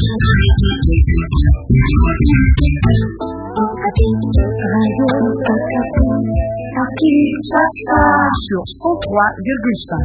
Sur 103,5.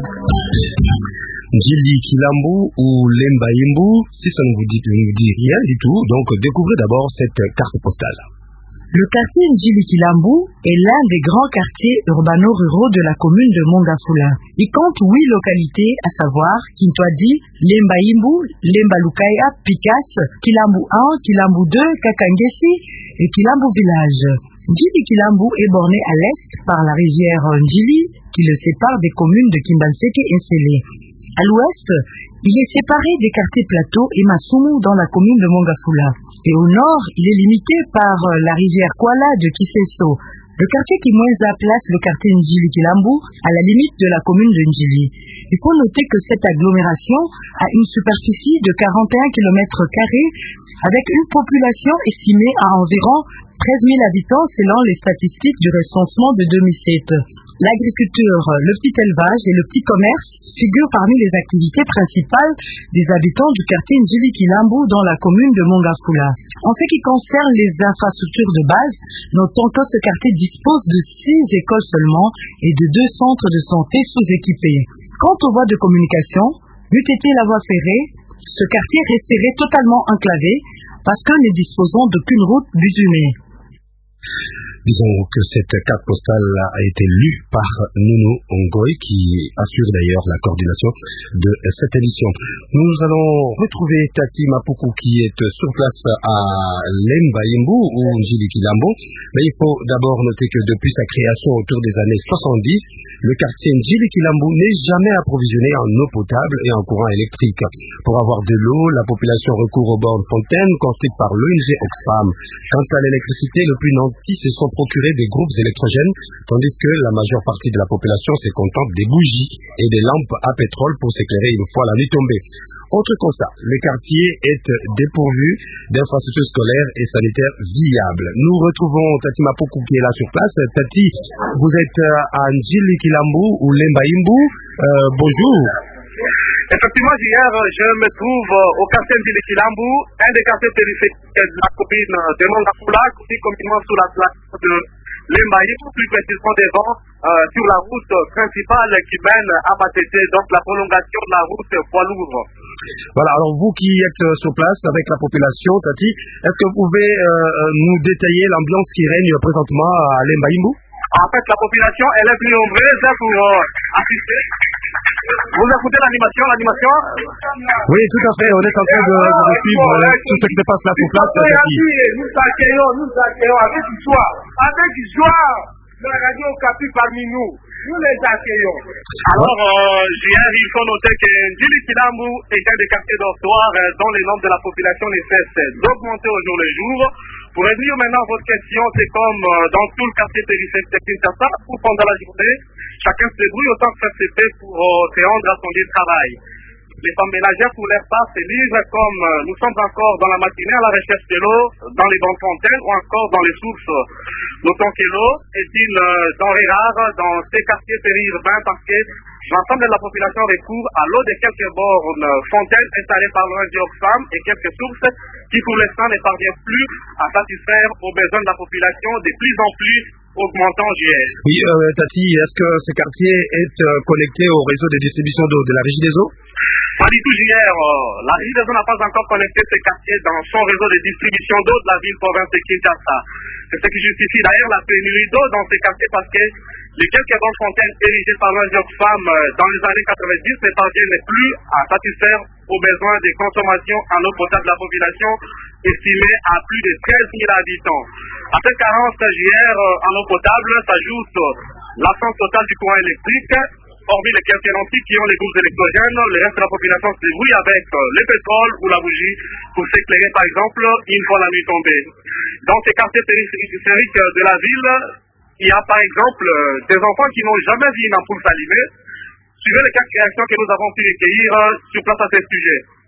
Ndjili Kilambu ou Lemba Yimbu, si ça ne vous dit rien du tout, donc découvrez d'abord cette carte postale. Le quartier Ndjili Kilambu est l'un des grands quartiers urbano-ruraux de la commune de Mongafula. Il compte 8 localités, à savoir Kintwadi, Lemba Yimbu, Lemba Lukaya, Pikas, Kilambu 1, Kilambu 2, Kakangesi et Kilambu Village. Ndjili Kilambu est borné à l'est par la rivière Ndjili qui le sépare des communes de Kimbanseke et Sélé. À l'ouest, il est séparé des quartiers Plateau et Masumu dans la commune de Mongafula. Et au nord, il est limité par la rivière Kuala de Kiseso. Le quartier qui moins place le quartier Ndjili Kilambu à la limite de la commune de Ndjili. Il faut noter que cette agglomération a une superficie de 41 km² avec une population estimée à environ 13 000 habitants selon les statistiques du recensement de 2007. L'agriculture, le petit élevage et le petit commerce figurent parmi les activités principales des habitants du quartier Ndjili Kilambu dans la commune de Mongafula. En ce qui concerne les infrastructures de base, notons que ce quartier dispose de 6 écoles seulement et de 2 centres de santé sous-équipés. Quant aux voies de communication, n'eût été la voie ferrée, ce quartier resterait totalement enclavé parce que nous disposons d'aucune route bitumée. Disons que cette carte postale a été lue par Nounou Ongoy qui assure d'ailleurs la coordination de cette édition. Nous allons retrouver Tati Mapuku qui est sur place à Lemba Yimbu ou Ndjili Kilambu. Mais il faut d'abord noter que depuis sa création autour des années 70, le quartier Ndjili Kilambu n'est jamais approvisionné en eau potable et en courant électrique. Pour avoir de l'eau, la population recourt aux bornes fontaines construites par l'ONG Oxfam. Quant à l'électricité, le plus nanti se sont procurés des groupes électrogènes, tandis que la majeure partie de la population se contente des bougies et des lampes à pétrole pour s'éclairer une fois la nuit tombée. Autre constat, le quartier est dépourvu d'infrastructures scolaires et sanitaires viables. Nous retrouvons Tati Mapuku qui est là sur place. Tati, vous êtes à Ndjili Kilambu ou Lemba Yimbu. Bonjour. Effectivement, hier, je me trouve au quartier Ndjili Kilambu, un des quartiers périphériques de la commune de Mongafula, aussi communément sous la place de Lemba Yimbu, plus précisément devant, sur la route principale qui mène à Matete, donc la prolongation de la route poids lourd. Voilà, alors vous qui êtes sur place avec la population, Tati, est-ce que vous pouvez nous détailler l'ambiance qui règne présentement à Lemba Yimbu? En fait, la population, elle est plus nombreuse pour assister. Vous écoutez l'animation? Oui, tout à fait. On est en train de suivre tout ce qui se passe là pour place. Nous accueillons avec joie la radio Okapi parmi nous. Nous les accueillons. Alors, il faut noter que Ndjili Kilambu est un des quartiers dortoirs dont les nombres de la population ne cessent d'augmenter au jour le jour. Pour revenir maintenant à votre question, c'est comme dans tout le quartier périphérique de Kinshasa, où pendant la journée, chacun se débrouille autant que ça se fait pour se rendre à son lieu de travail. Les femmes ménagères, pour leur part, se livrent comme nous sommes encore dans la matinée à la recherche de l'eau, dans les bancs fontaines ou encore dans les sources. Notons que l'eau est une denrée rare dans ces quartiers périurbains parce que l'ensemble de la population recourt à l'eau de quelques bornes fontaines installées par l'ONG Oxfam et quelques sources qui pour l'instant ne parviennent plus à satisfaire aux besoins de la population de plus en plus augmentant JR. Oui, Tati, est-ce que ce quartier est connecté au réseau de distribution d'eau de la Régie des eaux? Pas du tout, JR. La Régie des eaux n'a pas encore connecté ce quartier dans son réseau de distribution d'eau de la ville-province de Kinshasa. C'est ce qui justifie d'ailleurs la pénurie d'eau dans ces quartiers parce que les quelques bonnes fontaines érigées par l'ONG Oxfam dans les années 90 ne parviennent plus à satisfaire aux besoins de consommation en eau potable de la population estimée à plus de 13 000 habitants. À cette carence JR en eau potable s'ajoute l'absence totale du courant électrique. Hormis les quelques nantis qui ont les groupes électrogènes, le reste de la population se débrouille avec le pétrole ou la bougie pour s'éclairer par exemple une fois la nuit tombée. Dans ces quartiers périphériques de la ville, il y a par exemple des enfants qui n'ont jamais vu une ampoule s'allumer. Suivez les quelques réactions que nous avons pu recueillir sur place à ce sujet.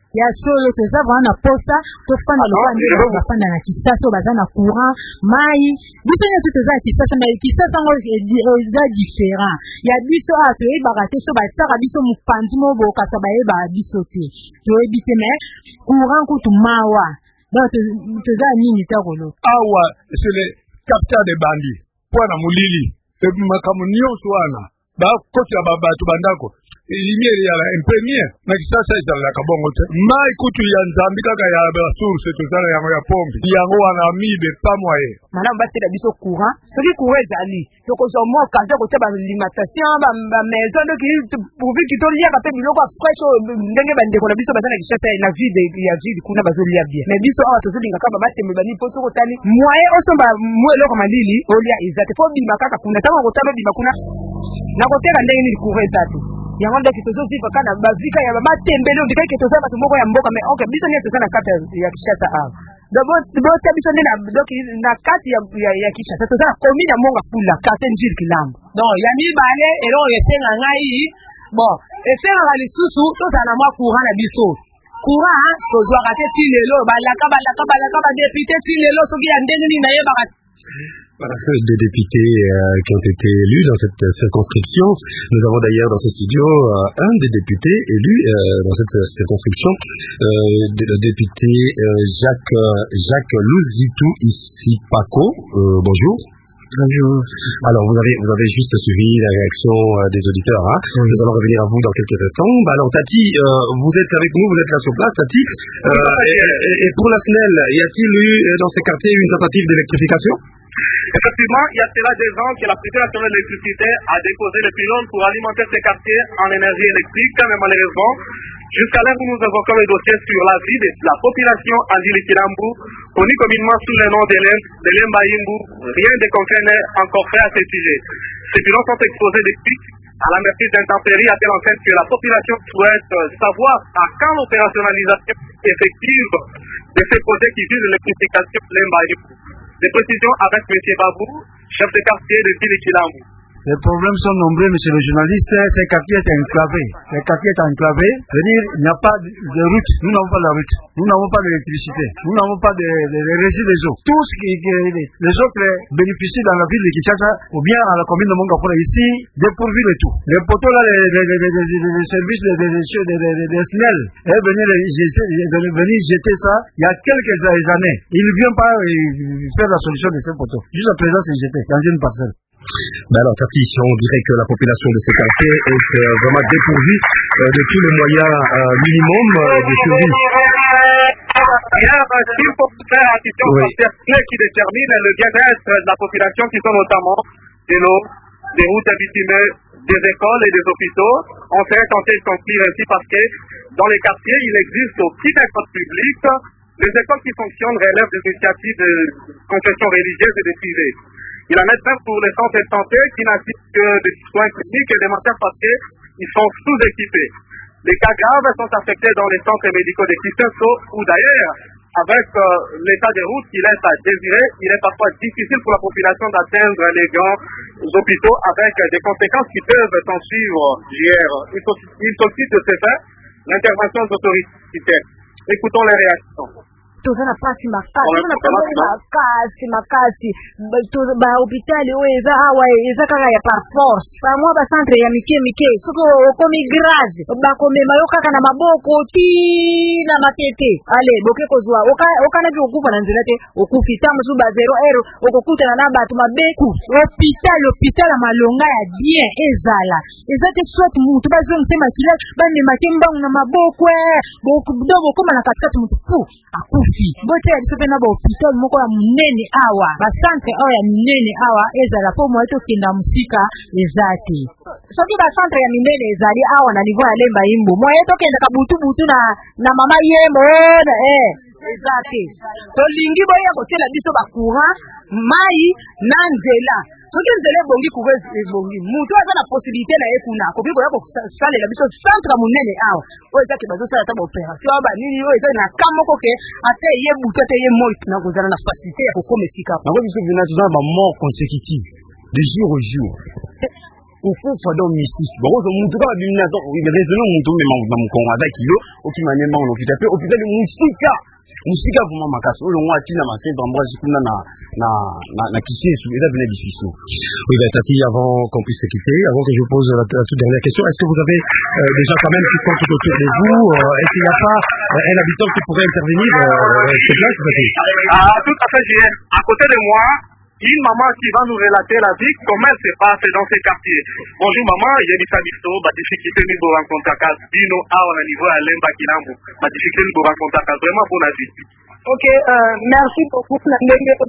ya solo toza bwana posta tofanda lokanda bafanda na kisasa bazana courant mai biso toza kisasa na kisasa ngo eza différent ya biso toyebaka te so bataka biso mopanzi moboka sa bayeba biso te toyebi te mais courant kutu mawa donc toza nini takolo awa c'est le capteur de bandi pona mulili makambo nyonso wana bakotela babato bandako lumière ya imprémière na kisasa ezalaka bongo te mai kutu ya nzambi kaka ya basource tozala yango ya pombe yango wana mibe pa moye malamu batela biso courant soki courant ezali tokozwa mwa occasion kotia balimatation bamaison doki pourvu kitoliaka mpe biloko ya fresh ndenge bandeko na biso baza na kisasa na vide ya vide kuna bazolia bien mais biso awa tozolingaka batembe bani mpo soki otali moye osomba mwa eloko malili olia eza te fo bima kaka kuna ntango kotala obima kuna nakoteka ndenge nini courant eza te yango ndeki tozovivre kana bavika ya bamatembele ondikaki ke toza bato moko ya mboka mais ok biso nini toza na kati ya Kinshasa awa botia biso nde na kati ya Kinshasa toza na commune ya Monga Fula quartier Njili Kilambo donc ya mibale eloko esenga ngai bon esengaka lisusu tozala na mwa courant na biso courant tozwaka te ti lelo balaka badepute ti lelo soki ya ndenge nini nayebaka des députés qui ont été élus dans cette circonscription. Nous avons d'ailleurs dans ce studio un des députés élus dans cette circonscription, le député Jacques Louzitou Isipako. Bonjour. Bonjour. Alors vous avez juste suivi la réaction des auditeurs. Hein. Oui. Nous allons revenir à vous dans quelques instants. Alors Tati, vous êtes avec nous, vous êtes là sur place, Tati. Et pour la SNEL, y a-t-il eu dans ces quartiers une tentative d'électrification? Effectivement, il y a cela 2 ans que la Société nationale d'électricité a déposé les pylônes pour alimenter ces quartiers en énergie électrique, mais malheureusement, jusqu'à l'heure où nous évoquons le dossier sur la vie de la population Anjili-Kilambu, connue communément sous le nom de Lemba-Yimbu, rien de concret n'est encore fait à ce sujet. Ces pylônes sont exposés depuis à la merci d'intempéries, appelle en fait que la population souhaite savoir à quand l'opérationnalisation effective de ces projets qui visent l'électrification de Lemba-Yimbu. Des précisions avec M. Babou, chef de quartier de Kilambu. Les problèmes sont nombreux, monsieur le journaliste. Ces quartiers est enclavé. Les quartiers est enclavé. C'est-à-dire, il n'y a pas de route. Nous n'avons pas la route. Nous n'avons pas d'électricité. Nous n'avons pas de régie des eaux. Tout ce qui les autres bénéficient dans la ville de Kinshasa ou bien à la commune de Mongafula ici, dépourvu de tout. Les poteaux là, les services des SNEL, venir jeter ça il y a quelques années. Ils ne viennent pas faire la solution de ces poteaux. Juste à présent, c'est jeté dans une parcelle. Ben alors, Tati, on dirait que la population de ces quartiers est vraiment dépourvue de tous les moyens minimum de survie. Il y a il faut faire attention à ce qui détermine le bien-être de la population, qui sont notamment de l'eau, des routes bitumineuses, des écoles et des hôpitaux. On s'est tenté de conclure ainsi parce que dans les quartiers, il existe aussi des écoles publiques. Les écoles qui fonctionnent relèvent des initiatives de confession religieuse et des privés. Il en est même pour les centres de santé qui n'assistent que des soins cliniques et des matières parce qu'ils sont sous-équipés. Les cas graves sont affectés dans les centres médicaux de Kinshasa ou d'ailleurs, avec l'état des routes qui laisse à désirer, il est parfois difficile pour la population d'atteindre les grands hôpitaux avec des conséquences qui peuvent s'en suivre. Il sollicite de ce fait l'intervention des autorités. Écoutons les réactions. tozana pasi makasi ba hôpital oyo eza awa eza kaka ya par force pamwa ba centre ya mike soko okomi grave bakomema yo kaka na maboko ti na matete ale boke kozwa okana bi okufa na nzela te okufi tamu su ba 0 okokutana na bato mabeku hôpital malonga ya bien ezala ezate soit mutu bazo mtema kila bane matemba na maboko bokudobo koma na katikati mutu pu akufi bote ya disope na ba hôpital moko ya munene awa ba centre ya minene awa ezala po mo eto kinda musika ezati soki ba centre ya minene ezali awa na niveau ya Lemba Yimbu mo eto kenda ka butu na mama yemo na ezati to lingi boya kotela biso ba courant mai na nzela soki nzela bongi courant ebongi mutu aza na possibilité na ekuna kopi boya ko salela biso centre munene awa o ezaki bazo sala ta opération ba nini o ezaki na kamoko ke ate ye butu ate ye moi na kozala na facilité ya kokoma esika na ko biso vina tozala ba mort consécutive de jour au jour kukufa do misusu bakozo muntu kama bimina to raisonner muntu mema mukongo adakilo okimanya mbango hôpital pe hôpital musika vraiment makasi oyo ngwa tina ma Saint Ambroise kuna na Kisesu eza bien difficile. Oui, ben Tati, avant qu'on puisse se quitter, avant que je vous pose la toute dernière question, est-ce que vous avez des gens quand même qui sont tout autour de vous? Est-ce qu'il n'y a pas un habitant qui pourrait intervenir sur place, Tati? Tout à fait, Julien. À côté de moi, une maman qui va nous relater la vie, comment elle se passe dans ces quartiers. Bonjour maman, il y a des sabisto, ma difficulté de vous rencontrer à casa, Dino, à niveau à Lemba Kinambo, ma difficulté de vous rencontrer à casa, vraiment bon avis. Ok, merci beaucoup pour la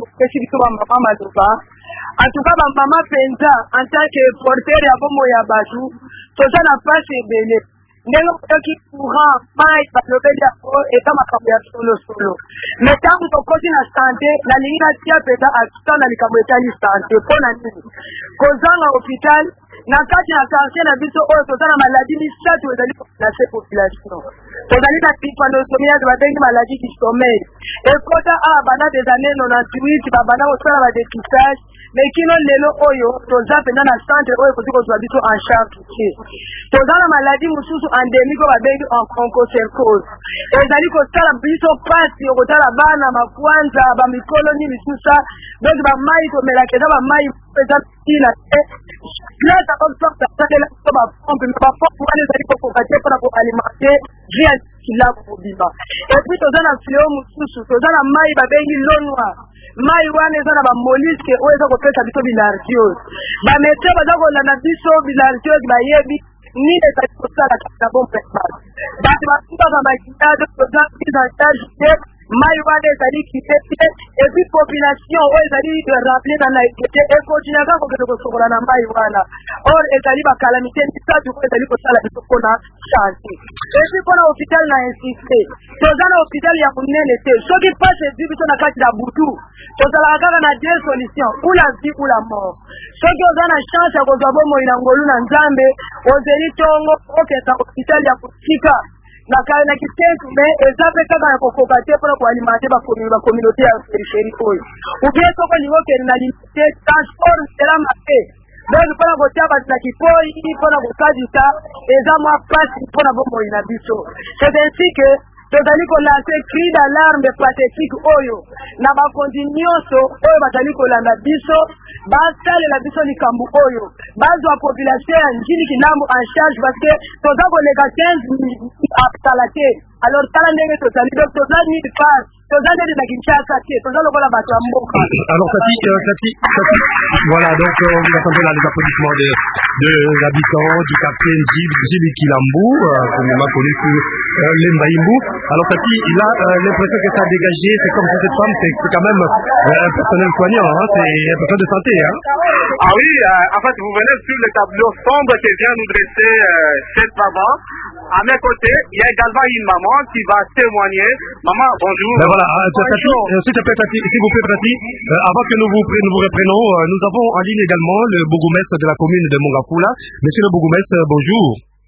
maman Madoba. En tout cas, ma maman Penza, en tant que porteur de Abomo Yabatu, tout ça n'a pas été béné. Ndelo qui courant, mai, patlobelia, et comme à solo. Mais tant que tu na santé, la ligne à tia peta à tout dans les camoetali santé, pour la nuit. Causant à l'hôpital, na kati na quartier na biso oyo tozana maladie misatu ezali population population. Tozali na trypanosomia de babengi maladie du sommeil. Ekota bana des années 98 babana kosala ba dépistage, mais kino lelo oyo toza pena na centre oyo kozi kozwa biso en charge. Tozana maladie mususu endémique babengi onchocercose. Ezali kosala biso pasi okotala bana makwanza ba mikolo ni misusa, donc ba mai komelaka eza ba mai peza tina grâce à observe de la pompe, mais pas pour aller pour alimenter rien qui l'a pour vivre. Et puis dans un fleuve mususu, dans la maille babengi lonwa, maille wana eza na ba mollusque oyo eza kopesa biso bilharziose. Ba médecin baza kolanda biso bilharziose bayebi ni ezali kosala kaka bombe basi. Bato basuka bakitade toza prise en charge mai wana ezali kitete et puis population oyo ezali rappelé na ekete ekontinue kaka kokende kosokola na mai wana. Or ezali bakalamité misatu oyo ezali kosala biso mpona santé. Et puis mpona hôpital na insiste toza na hôpital ya monene te soki pasi ezwi biso na kati na butu tozalaka kaka na deux solutions, ou la vie ou la mort. Soki oza na chance ya kozwa bomoi na ngolu na nzambe ozeli ntongo okesa hôpital ya kotika na kitentu mais eza mpe kaka ya kokoka te mpona koalimante bacommunauté ya périphérie oyo ubie soko lingo okende na limité transport nzela mabe donc mpona kotia bato na kipoi mpona kosalisa eza mwa pasi mpona bomoi na biso. C'est ainsi que tozali kolance cri d'alarme pathétique oyo na bakonzi nyonso oyo bazali kolanda biso basalela biso likambo oyo bazwa population ya njini kinambo en charge parce que toza koleka 15 akala te. Alors tala ndenge tozali donc toza nini part toza ndenge na Kinshasa te toza lokola bato ya mboka. Alors Tati, voilà, donc vous entendez là les applaudissements de l'habitant du quartier Njili Kilambu, communément connu sur Lembaïmbou. Alors Tati, il a l'impression que ça a dégagé, c'est comme si cette femme, c'est quand même un personnel soignant, hein, c'est un personnel de santé. Hein. Ah oui, en fait vous venez sur le tableau sombre que vient nous dresser cette maman. À mes côtés, il y a également une maman qui va témoigner. Maman, bonjour. Ben voilà, Tati, s'il te plaît Tati, s'il vous plaît Tati, avant que nous vous reprenons, nous avons en ligne également le bourgmestre de la commune de Mongafula. Monsieur le bourgmestre, bonjour.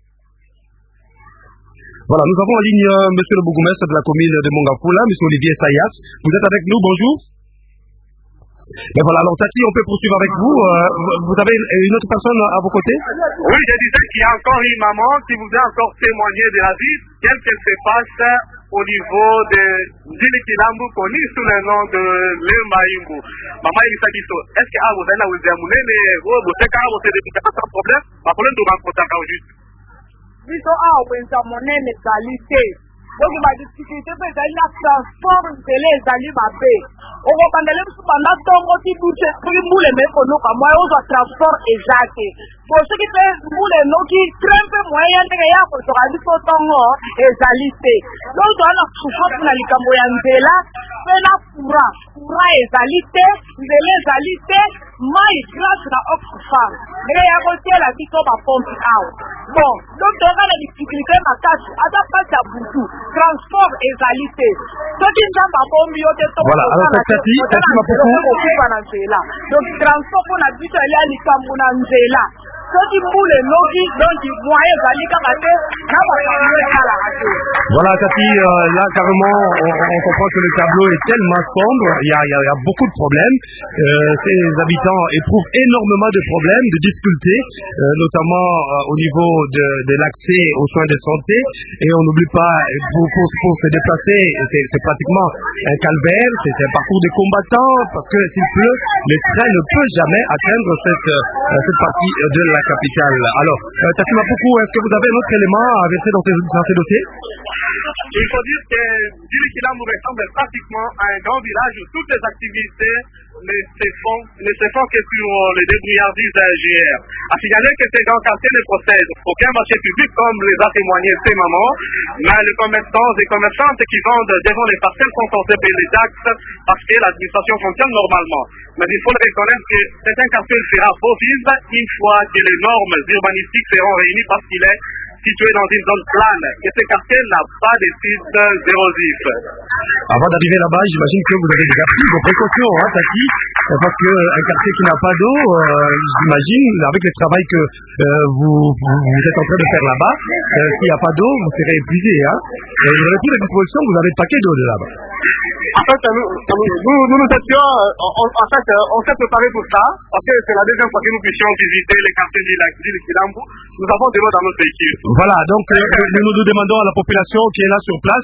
Voilà, nous avons en ligne monsieur le bourgmestre de la commune de Mongafula, monsieur Olivier Sayas. Vous êtes avec nous, bonjour. Mais voilà, alors Tati, on peut poursuivre avec vous. Vous avez une autre personne à vos côtés? Oui, je disais qu'il y a encore une maman qui vous a encore témoigné de la vie, qu'est-ce qui se passe au niveau de Njili Kilambu, connu sous le nom de Lembaïmbou. Maman Elisabiso, est-ce que vous allez vous amener vous êtes quand vous êtes pas sans problème? Ma problème de rencontrer juste. Biso wenza monene qualité. Donc ma difficulté peut être la transforme de les amis mabe. On va pandele pendant tongo ti bouche pour moule mais kono ka moi on va transport exact. Pour ce qui fait moule no qui trempe moyen de ya ko to adi ko tongo ezalité. Donc on a souffert na likambo ya nzela pena pura ezalité, nzela ezalité, mai grâce na Oxfam. Mais ya ko tela bito ba pompe out. Bon, donc on a la difficulté makasi ada pas ya butu. Transport ezalité. Soki nzamba bombi yote to. Voilà, alors Tati m'a beaucoup. Donc transport pour la bito ya likambo na nzela. Voilà, Tati, là carrément, on comprend que le tableau est tellement sombre, il y a beaucoup de problèmes. Ces habitants éprouvent énormément de problèmes, de difficultés, notamment au niveau de l'accès aux soins de santé. Et on n'oublie pas, pour se déplacer, c'est pratiquement un calvaire, c'est un parcours de combattants, parce que s'il pleut, le train ne peut jamais atteindre cette partie de la capitale. Alors, Tati Mapuku, est-ce que vous avez un autre élément à verser dans ces dossiers? Il faut dire que Djilikilambo ressemble pratiquement à un grand village où toutes les activités ne se font que sur les débrouillardises JR. À signaler que ces grands quartiers ne possèdent aucun marché public comme les a témoigné ces mamans, mais les commerçants et commerçantes qui vendent devant les parcelles sont censés payer les taxes parce que l'administration fonctionne normalement. Mais il faut le reconnaître que certains quartiers sera beau vivre une fois que les normes urbanistiques seront réunies parce qu'il est situé dans une zone plane et ce quartier n'a pas de sites érosifs. Avant d'arriver là-bas, j'imagine que vous avez déjà pris vos précautions, hein, Tati, parce qu'un quartier qui n'a pas d'eau, j'imagine, avec le travail que vous êtes en train de faire là-bas, s'il n'y a pas d'eau, vous serez épuisé. Hein, et vous avez pris les dispositions, vous avez le paquet d'eau de là-bas. En fait, nous étions, on s'est préparé pour ça, parce que c'est la deuxième fois que nous puissions visiter les quartiers d'Djilikilambo. Nous avons de l'eau dans notre véhicule. Voilà, donc nous demandons à la population qui est là sur place,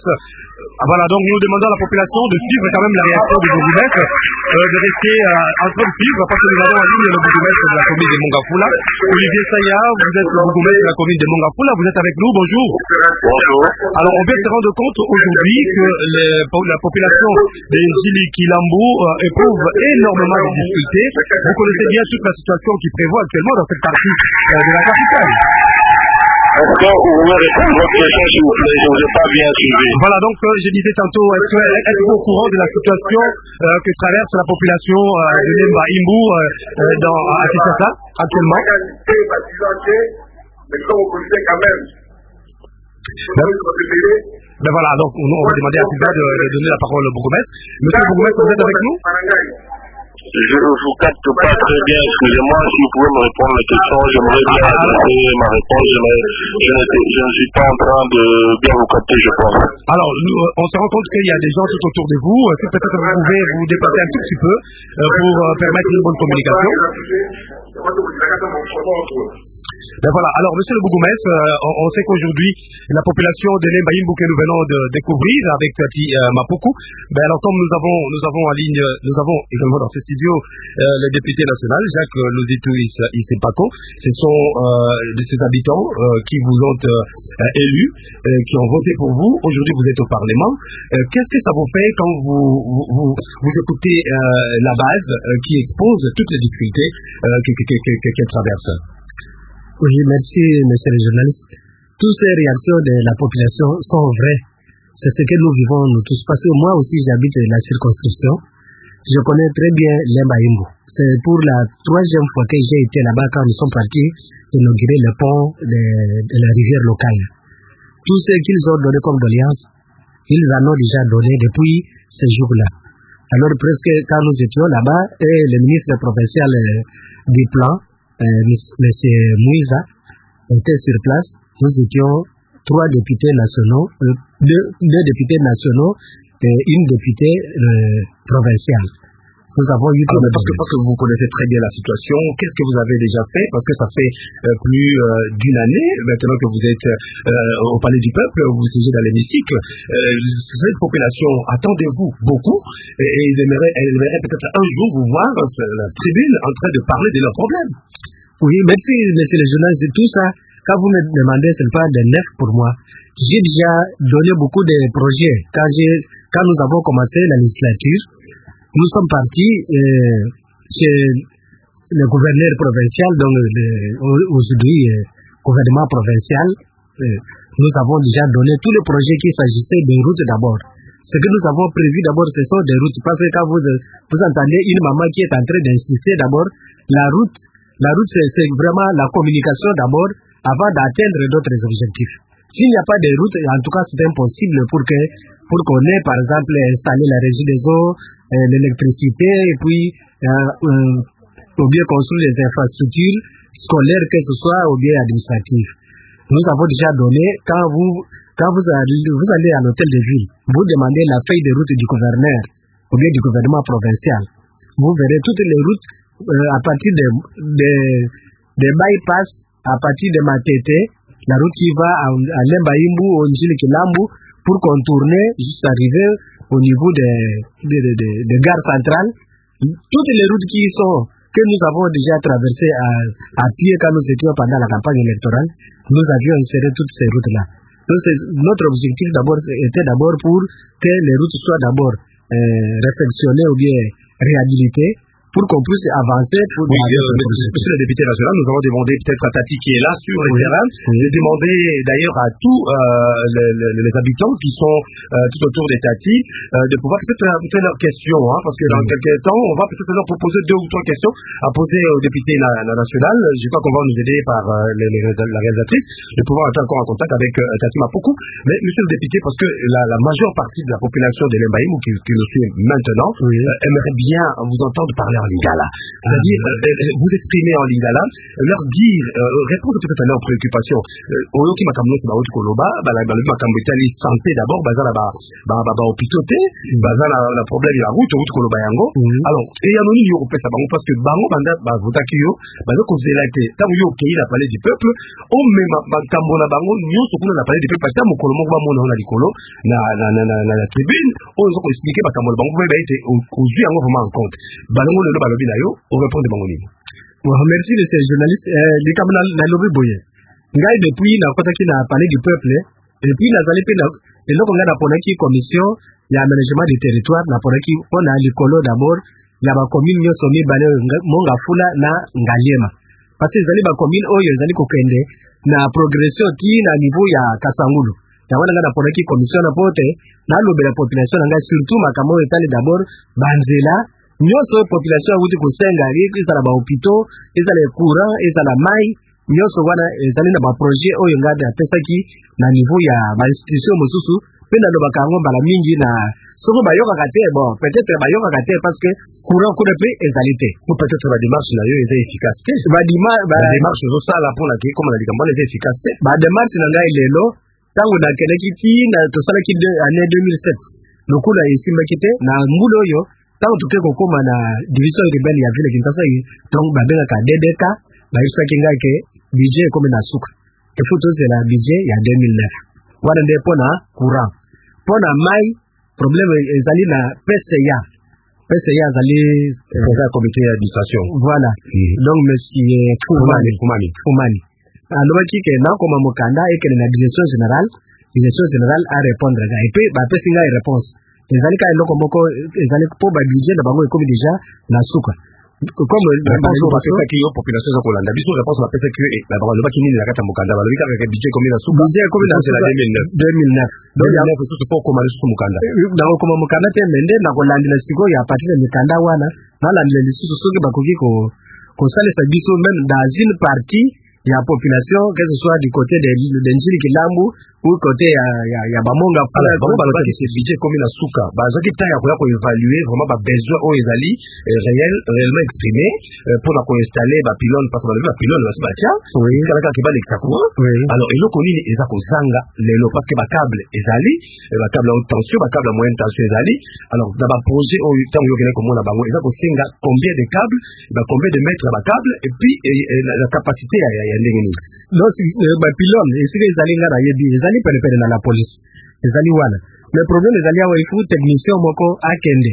nous demandons à la population de suivre quand même la réaction du bourgmestre, de rester en train de suivre, parce que nous avons en ligne le bourgmestre de la commune de Mongafula. Olivier Saya, vous êtes le bourgmestre de la commune de Mongafula, vous êtes avec nous, bonjour. Bonjour. Alors on vient se rendre compte aujourd'hui que la population de Djilikilambo éprouve énormément de difficultés. Vous connaissez bien toute la situation qui prévaut actuellement dans cette partie de la capitale. Est-ce que vous pouvez répondre à votre question, s'il vous plaît? Je ne vous ai pas bien suivi. Voilà, donc je disais tantôt, êtes-vous au courant de la situation que traverse la population de Lemba Imbu à Kinshasa actuellement? Mais comme vous connaissez quand même, ben voilà, donc on va demander à Sylvain de donner la parole au bourgmestre. Monsieur le bourgmestre, vous êtes avec nous? Je ne vous capte pas très bien, excusez-moi, si vous pouvez me répondre à la question, j'aimerais bien adresser ma réponse, je ne suis pas en train de bien vous capter, je pense. Alors, on se rend compte qu'il y a des gens tout autour de vous, est-ce que peut-être vous pouvez vous déplacer un tout petit peu pour permettre une bonne communication? Ben voilà, alors monsieur le bourgmestre, on sait qu'aujourd'hui la population de Lemba Imbu que nous venons de découvrir avec Tati Mapuku, ben alors comme nous avons en ligne, nous avons également dans ce studio le député national Jacques Loditou Isepako, ce sont de ces habitants qui vous ont élus, qui ont voté pour vous. Aujourd'hui vous êtes au Parlement. Qu'est-ce que ça vous fait quand vous écoutez la base qui expose toutes les difficultés qu'elle traverse? Oui, merci, monsieur le journaliste. Toutes ces réactions de la population sont vraies. C'est ce que nous vivons, nous tous. Parce que moi aussi, j'habite la circonscription. Je connais très bien Lemba Imbu. C'est pour la troisième fois que j'ai été là-bas quand nous sommes partis inaugurer le pont de la rivière locale. Tout ce qu'ils ont donné comme doléance, ils en ont déjà donné depuis ce jour-là. Alors presque quand nous étions là-bas, et le ministre provincial du plan, monsieur Mouiza, était sur place. Nous étions 3 députés nationaux, 2 députés nationaux et une députée provinciale. Nous avons eu parce que vous connaissez très bien la situation, qu'est-ce que vous avez déjà fait? Parce que ça fait plus d'une année maintenant que vous êtes au Palais du Peuple, vous siégez dans l'hémicycle. Cette population, attendez-vous beaucoup et ils aimeraient peut-être un jour vous voir dans la tribune en train de parler de leurs problèmes. Oui, merci monsieur le journaliste, tout ça, quand vous me demandez, ce n'est pas de neuf pour moi. J'ai déjà donné beaucoup de projets. Quand nous avons commencé la législature, nous sommes partis chez le gouverneur provincial, donc aujourd'hui gouvernement provincial. Nous avons déjà donné tous les projets qui s'agissaient des routes d'abord. Ce que nous avons prévu d'abord, ce sont des routes. Parce que quand vous entendez une maman qui est en train d'insister d'abord, la route c'est vraiment la communication d'abord avant d'atteindre d'autres objectifs. S'il n'y a pas de route, en tout cas c'est impossible pour qu'on ait par exemple installé la régie des eaux, l'électricité et puis ou bien construire les infrastructures. scolaire, que ce soit, ou bien administratif. Nous avons déjà donné, quand vous allez à l'hôtel de ville, vous demandez la feuille de route du gouverneur, ou bien du gouvernement provincial. Vous verrez toutes les routes à partir des bypass, à partir de Matete, la route qui va à Lembaïmbou, au Njili-Kilambu, pour contourner, jusqu'à arriver au niveau des gares centrales. Toutes les routes que nous avons déjà traversées à pied quand nous étions pendant la campagne électorale, nous avions inséré toutes ces routes-là. Donc notre objectif était d'abord pour que les routes soient d'abord réfectionnées ou bien réhabilitées, pour qu'on puisse avancer. Monsieur le député national, nous avons demandé peut-être à Tati qui est là sur le terrain, de demander d'ailleurs à tous les habitants qui sont tout autour des Tati de pouvoir peut-être poser leurs questions, parce que dans quelques temps, on va peut-être leur proposer 2 ou 3 questions à poser au député national. Je crois qu'on va nous aider par la réalisatrice de pouvoir être encore en contact avec Tati Mapoukou. Mais monsieur le député, parce que la majeure partie de la population de l'Embaïm qui nous suit maintenant aimerait bien vous entendre parler en lingala. C'est-à-dire, vous exprimer en lingala, leur dire, répondre peut-être à leurs préoccupations. Oyoki makambo ba oti koloba, ba makambo etali santé d'abord, bazala ba hôpitaux te, bazala la problème ya route koloba yango. Alors, et ya noni yo kopesa bango parce que bango banda ba votaki yo, bazo kozela te. Tango yo okei la palais du peuple, o mema makambo na bango nyonso kuna na palais du peuple, ta mokolo moko ba mona na likolo na tribune, ozo ko expliquer makambo bango ba ete ozwi yango vraiment en compte. Bango le balobi na yo, on répond de bango nini. Merci de ces journalistes. Likamna na lobi boye. Ngai depuis na kotaki na palais du peuple, et puis na zali pe na eloko nga na ponaki commission ya aménagement du territoire na ponaki pona likolo d'abord ya ba commune nyoso mibale Mongafula na Ngaliema. Parce que zali ba commune oyo zali kokende na progression ti na niveau ya Kasangulu. Ya wana nga na ponaki commission na pote na lobela population nga surtout makambo etali d'abord banzela nyoso population wuti kusenga ezala ba hôpitaux, ezala courant, ezala mai, nyoso wana ezali na ba projet oyo ngade apesaki na niveau ya ba institution mosusu pena lo bakango mbala mingi na soko bayoka kate bon peut-être bayoka kate parce que courant kuna pe ezali te. Peut-être la démarche na yo est efficace. La démarche zo sala pour la comme la likambo est efficace. Ba démarche na ngai lelo tango na keleki ti na to sala ki année 2007. Lokula esimbaki te na mbulo yo tant que kokoma na division urbaine ya ville Kinshasa donc babenga ka DDK baisa kinga ke budget comme na suka il faut c'est la budget ya 2009 wana nde pona courant pona mai problème ezali na PCA zali comité d'administration voilà donc monsieur Koumani alobaki ke na koma mokanda et na direction générale à répondre et puis ba pesinga réponse ezali ka eloko moko ezali po ba budget na bango ekomi déjà na suka comme parce que population za kolanda biso réponse na pesa que la bango ba kinini na kata mokanda ba lobika ka budget ekomi na suka budget ekomi na suka 2009 donc ya surtout pour komali su mokanda na koma mokanda te mende na kolandela siko ya partir de mikanda wana na landela lisusu soki bakoki ko salisa biso même dans une partie ya population que ce soit du côté de Njili Kilambu ou côté ya Bamonga Fula ba c'est budget comme na suka ba zaki ta ya ko évaluer vraiment ba besoin o ezali réellement exprimé pour la installer ba pylône parce que ba pylône na batia kala ka kibali kakwa alors eloko nini eza ko zanga lelo parce que ba câble ezali ba câble haute tension ba câble moyenne tension ezali alors dans ba projet o tango yokene ko mona bango eza ko singa combien de câbles combien de mètres ba câble et puis la capacité ya ndenge non ba pylône esika ezali ngara yebi ezali pene na la police ezali wana le problème ezali awa il faut technicien moko akende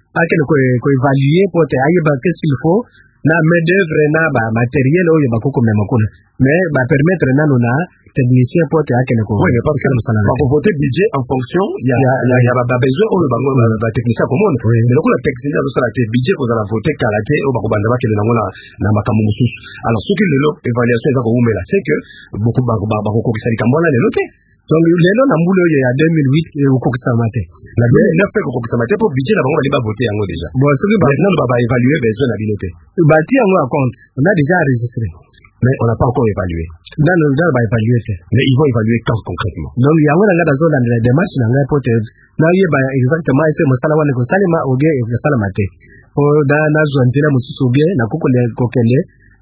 ko évaluer pour te ayeba qu'est-ce qu'il faut na main d'œuvre na ba matériel oyo bakoko mema kuna mais ba permettre nano na technicien pour te akende ko oui parce que on va voter budget en fonction ya ba besoin oyo bango ba technicien commune mais lokola technicien zo sala te budget ko za voter kalaté o bako banda bakele nango na makambo mususu alors ce que lelo évaluation za ko umela c'est que beaucoup bako ko kisali kambola lelo te donc lelo na mbulo yo ya 2008 ukokisa mate la 2009 ko kokisa mate pour budget na bango bali ba voter yango déjà bon ce que maintenant ba évaluer besoin na binoté bati yango à compte on a déjà enregistré mais on n'a pas encore évalué dans ba évaluer mais ils vont évaluer quand concrètement donc yango na ngada zo la démarche na ngai pote na yeba exactement ese mosala wana ko salima oge e sala mate o da na zo nzela mususu bien na kokole kokende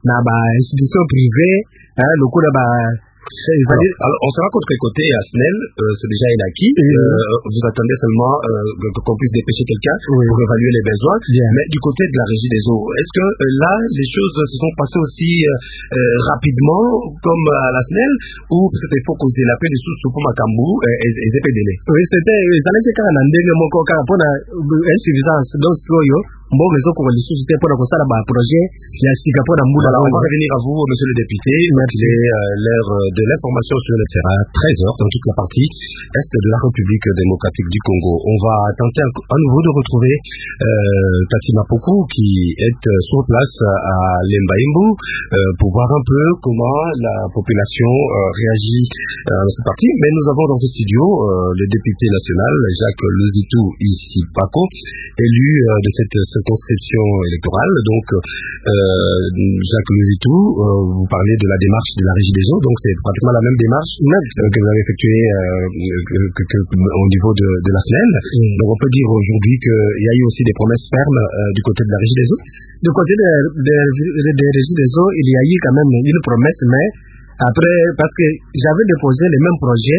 na ba institution privée le coup de ba. Alors, on sera contre côté à SNEL, c'est déjà un acquis. Vous attendez seulement qu'on puisse dépêcher quelqu'un pour évaluer les besoins. Mais du côté de la régie des eaux, est-ce que là, les choses se sont passées aussi rapidement comme à la SNEL, ou peut-être il faut causer l'appel des sous pour Macambou et ZPDL? Oui, c'était, ils allaient dire qu'un andé, mon coca, pour l'insuffisance, donc, bon, mais pour les sociétés, pour le projet, il y a Singapore dans Moula. On va revenir à vous, monsieur le député. Il est l'heure de l'information sur le terrain, 13h, dans toute la partie est de la République démocratique du Congo. On va tenter à nouveau de retrouver Tati Mapoku, qui est sur place à Lembaimbu, pour voir un peu comment la population réagit à cette partie. Mais nous avons dans ce studio le député national, Jacques Luzitou ici Paco, élu de cette circonscription électorale. Donc, Jacques Luzitou, vous parlez de la démarche de la régie des eaux, donc c'est pratiquement la même démarche que vous avez effectuée au niveau de la SNEL. Donc on peut dire aujourd'hui qu'il y a eu aussi des promesses fermes du côté de la régie des eaux. Du côté des régies des eaux, il y a eu quand même une promesse, mais après, parce que j'avais déposé les mêmes projets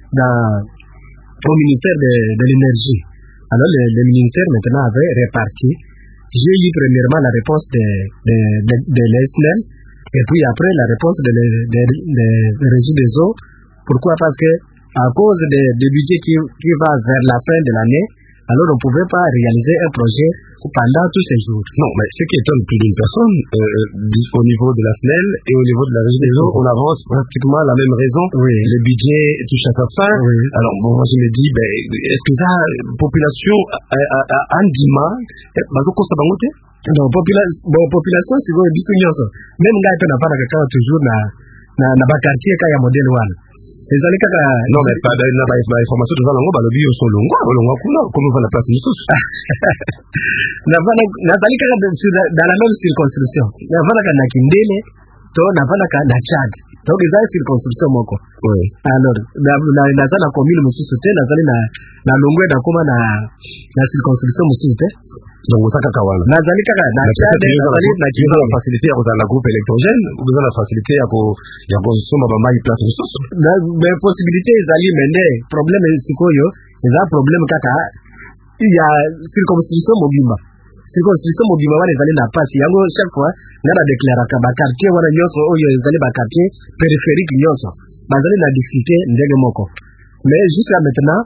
au ministère de l'énergie. Alors le ministère maintenant avait réparti. J'ai eu premièrement la réponse de l'ESNEL, et puis après la réponse de régie des eaux. Pourquoi? Parce que à cause des budgets qui va vers la fin de l'année, alors on ne pouvait pas réaliser un projet pendant tous ces jours. Non, mais ce qui étonne plus d'une personne, au niveau de la SNEL et au niveau de la régie des eaux, on avance pratiquement la même raison. Oui. Le budget touche à sa fin. Oui. Alors, moi, je me dis, est-ce que la population a un dimanche, non, population, c'est bon, même là, on n'a pas toujours na bakartier kaya modèle wana. Ezali kaka non mais pas na ba information de lango ba lobi so longo kuna comme va la place mususu. Na zali kaka dans la même circonscription. Na vala kana Kindele to na vala kana Chad. Donc les circonscription moko. Oui. Alors na zala commune mususu te na zali na longwe da kuma na circonscription mususu te. Donc ça kaka wana. Na zali kaka na Chad na kiza la facilité à dans la groupe électrogène ou dans la facilité à ya ko soma ba mai place mususu. Mais possibilité ezali mende problème sikoyo, c'est un problème kaka il y a circonscription mobimba. Circonscription mobimba wana ezali na passe yango chaque fois ngana déclarer ka ba quartier wana nyoso oyo ezali ba quartier périphérique nyoso. Bazali na difficulté ndenge moko. Mais jusqu'à maintenant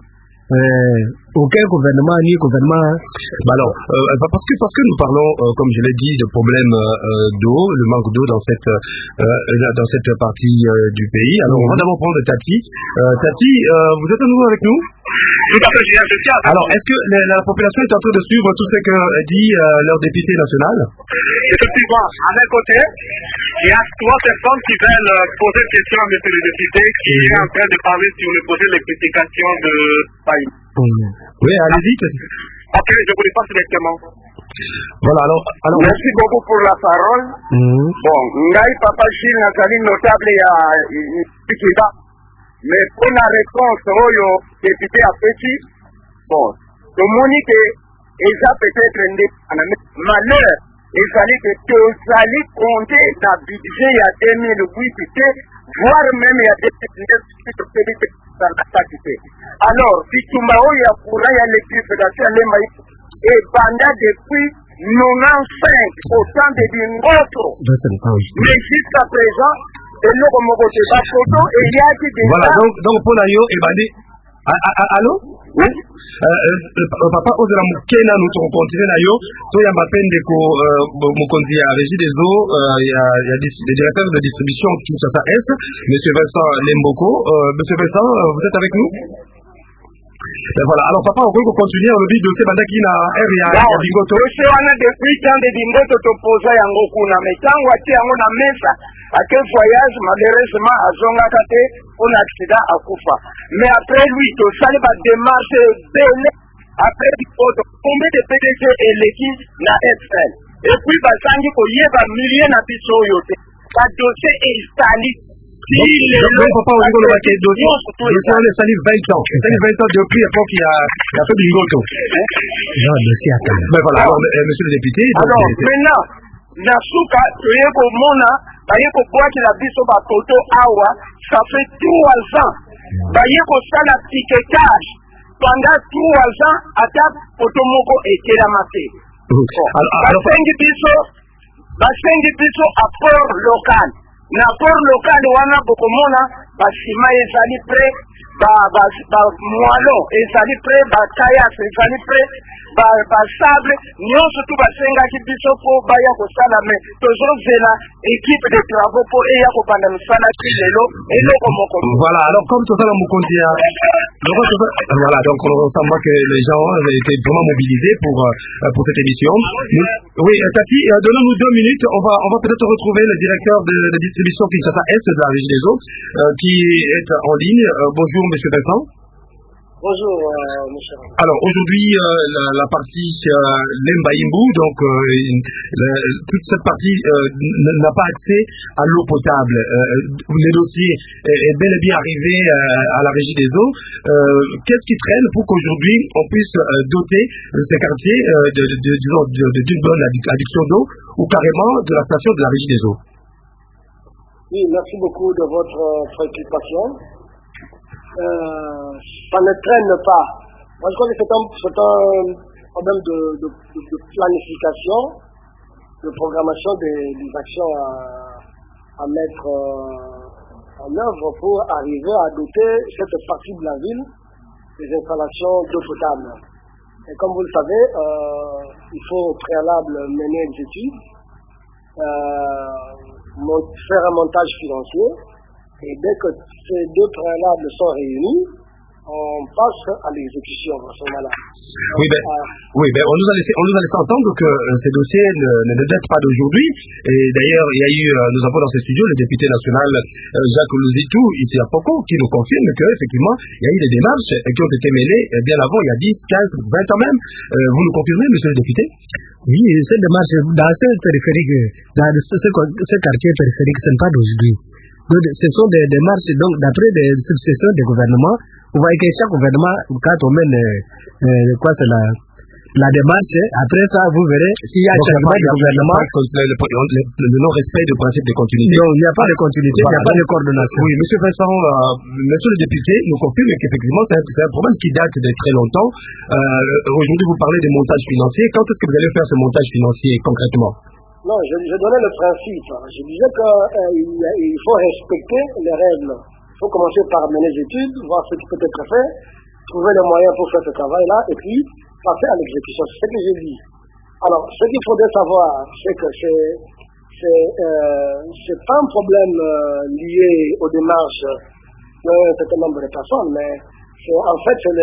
aucun gouvernement ni gouvernement. Alors, parce que nous parlons, comme je l'ai dit, de problèmes d'eau, le manque d'eau dans cette partie du pays. Alors, on va d'abord prendre Tati. Tati, vous êtes à nouveau avec nous? Tout à fait, je tiens. Alors, est-ce que la population est en train de suivre tout ce que dit leur député national? Effectivement, à mes côtés, il y a 3 personnes qui veulent poser une question à M. le député qui est en train de parler sur le projet d'électrification de Paris. Oui, allez-y. Ok, je vous les passe directement. Voilà, alors... Merci beaucoup pour la parole. Bon, Ngai Papa Gilles Nazali notable ya Ikiba. Mais pour la réponse oyo député a fait, bon, le monique eza peut-être malheur ezali que tozali compter na budget ya 2008 voire même ya 2009 alors bitumba oyo ya courant ya électrification lema ebanda depuis 95% de bingoto mais jusqu'à présent eloko moko te bafoto eyaki voilà donc pour la yo ebandi allô oui papa ozela mokena nous continuer na yo toyamba pe ndeko mokonzi ya régie des eaux ya le directeur de distribution Kinshasa Est monsieur Vincent Lemboko. Monsieur Vincent, vous êtes avec nous? Voilà, alors papa, on peut continuer on dit de ces bandes qui na area ya bingoto. C'est on a depuis tant de bingoto to posa yango kuna metango ati yango na mesa ake voyage malheureusement azonga kate on accident akufa. Mais après lui to sali ba démarche belle après combien de PDG électifs na FL. Et puis basangi ko yeba milliers na biso yote. Ba dossier installé. Donc papa on dit que dossier on est sali 20 ans. C'est 20 ans depuis l'époque il y a fait bingoto. Non, dossier attend. Mais voilà, alors, monsieur le député. Alors maintenant na suka toye komona baye kobwakela biso bapoto awa ça fait 3 ans baye kosala tiquetage pendant 3 ans ata poto moko etelama te basengi biso apport local na apport local wana bokomona basima ezali pre moalo ezali pre bakayas ezali pre basable nyonso tu basengaki biso po baya kosala me tozozela équipe de travaux po eya kobanda misala ti lelo eloko moko. Voilà, alors comme tozala mokonzi ya voilà, donc on sent que les gens étaient vraiment mobilisés pour cette émission. Oui, Tati, donnons-nous 2 minutes, on va peut-être retrouver le directeur de la distribution Kinshasa Est de la Régie des Eaux qui est en ligne. Bonjour monsieur Vincent. Bonjour, monsieur. Alors aujourd'hui, la partie Lemba Imbu, donc toute cette partie n'a pas accès à l'eau potable. Les dossiers est bel et bien arrivé à la Régie des Eaux. Qu'est-ce qui traîne pour qu'aujourd'hui on puisse doter ces quartiers d'une bonne adduction d'eau ou carrément de la station de la Régie des Eaux? Oui, merci beaucoup de votre préoccupation. Ça ne traîne pas. Moi, je crois que c'est un problème de planification, de programmation des actions à mettre en œuvre pour arriver à doter cette partie de la ville des installations d'eau potable. Et comme vous le savez, il faut au préalable mener des études, faire un montage financier. Et dès que ces 2 préalables sont réunis, on passe à l'exécution à ce moment-là. Oui, ben on nous a laissé entendre que ces dossiers ne datent pas d'aujourd'hui. Et d'ailleurs, il y a eu, nous avons dans ce studio le député national Jacques Louzitou, ici à Poko, qui nous confirme qu'effectivement, il y a eu des démarches qui ont été menées bien avant, il y a 10, 15, 20 ans même. Vous nous confirmez, monsieur le député? Oui, ces démarches, dans ces périphériques, dans ces quartiers périphériques, ce n'est pas d'aujourd'hui. Donc, ce sont des démarches, donc d'après des successions des gouvernements, vous voyez que chaque gouvernement, quand on mène la démarche, après ça, vous verrez s'il y a un changement de gouvernement. Le non-respect du principe de continuité. Non, il n'y a pas de continuité, il n'y a pas de coordination. Oui, monsieur Vincent, monsieur le député nous confirme qu'effectivement, c'est un problème qui date de très longtemps. Aujourd'hui, vous parlez de montage financier. Quand est-ce que vous allez faire ce montage financier concrètement? Non, je donnais le principe. Je disais qu'il faut respecter les règles. Il faut commencer par mener les études, voir ce qui peut être fait, trouver les moyens pour faire ce travail-là, et puis passer à l'exécution. C'est ce que j'ai dit. Alors, ce qu'il faudrait savoir, c'est que c'est pas un problème lié aux démarches d'un certain nombre de personnes, mais en fait, c'est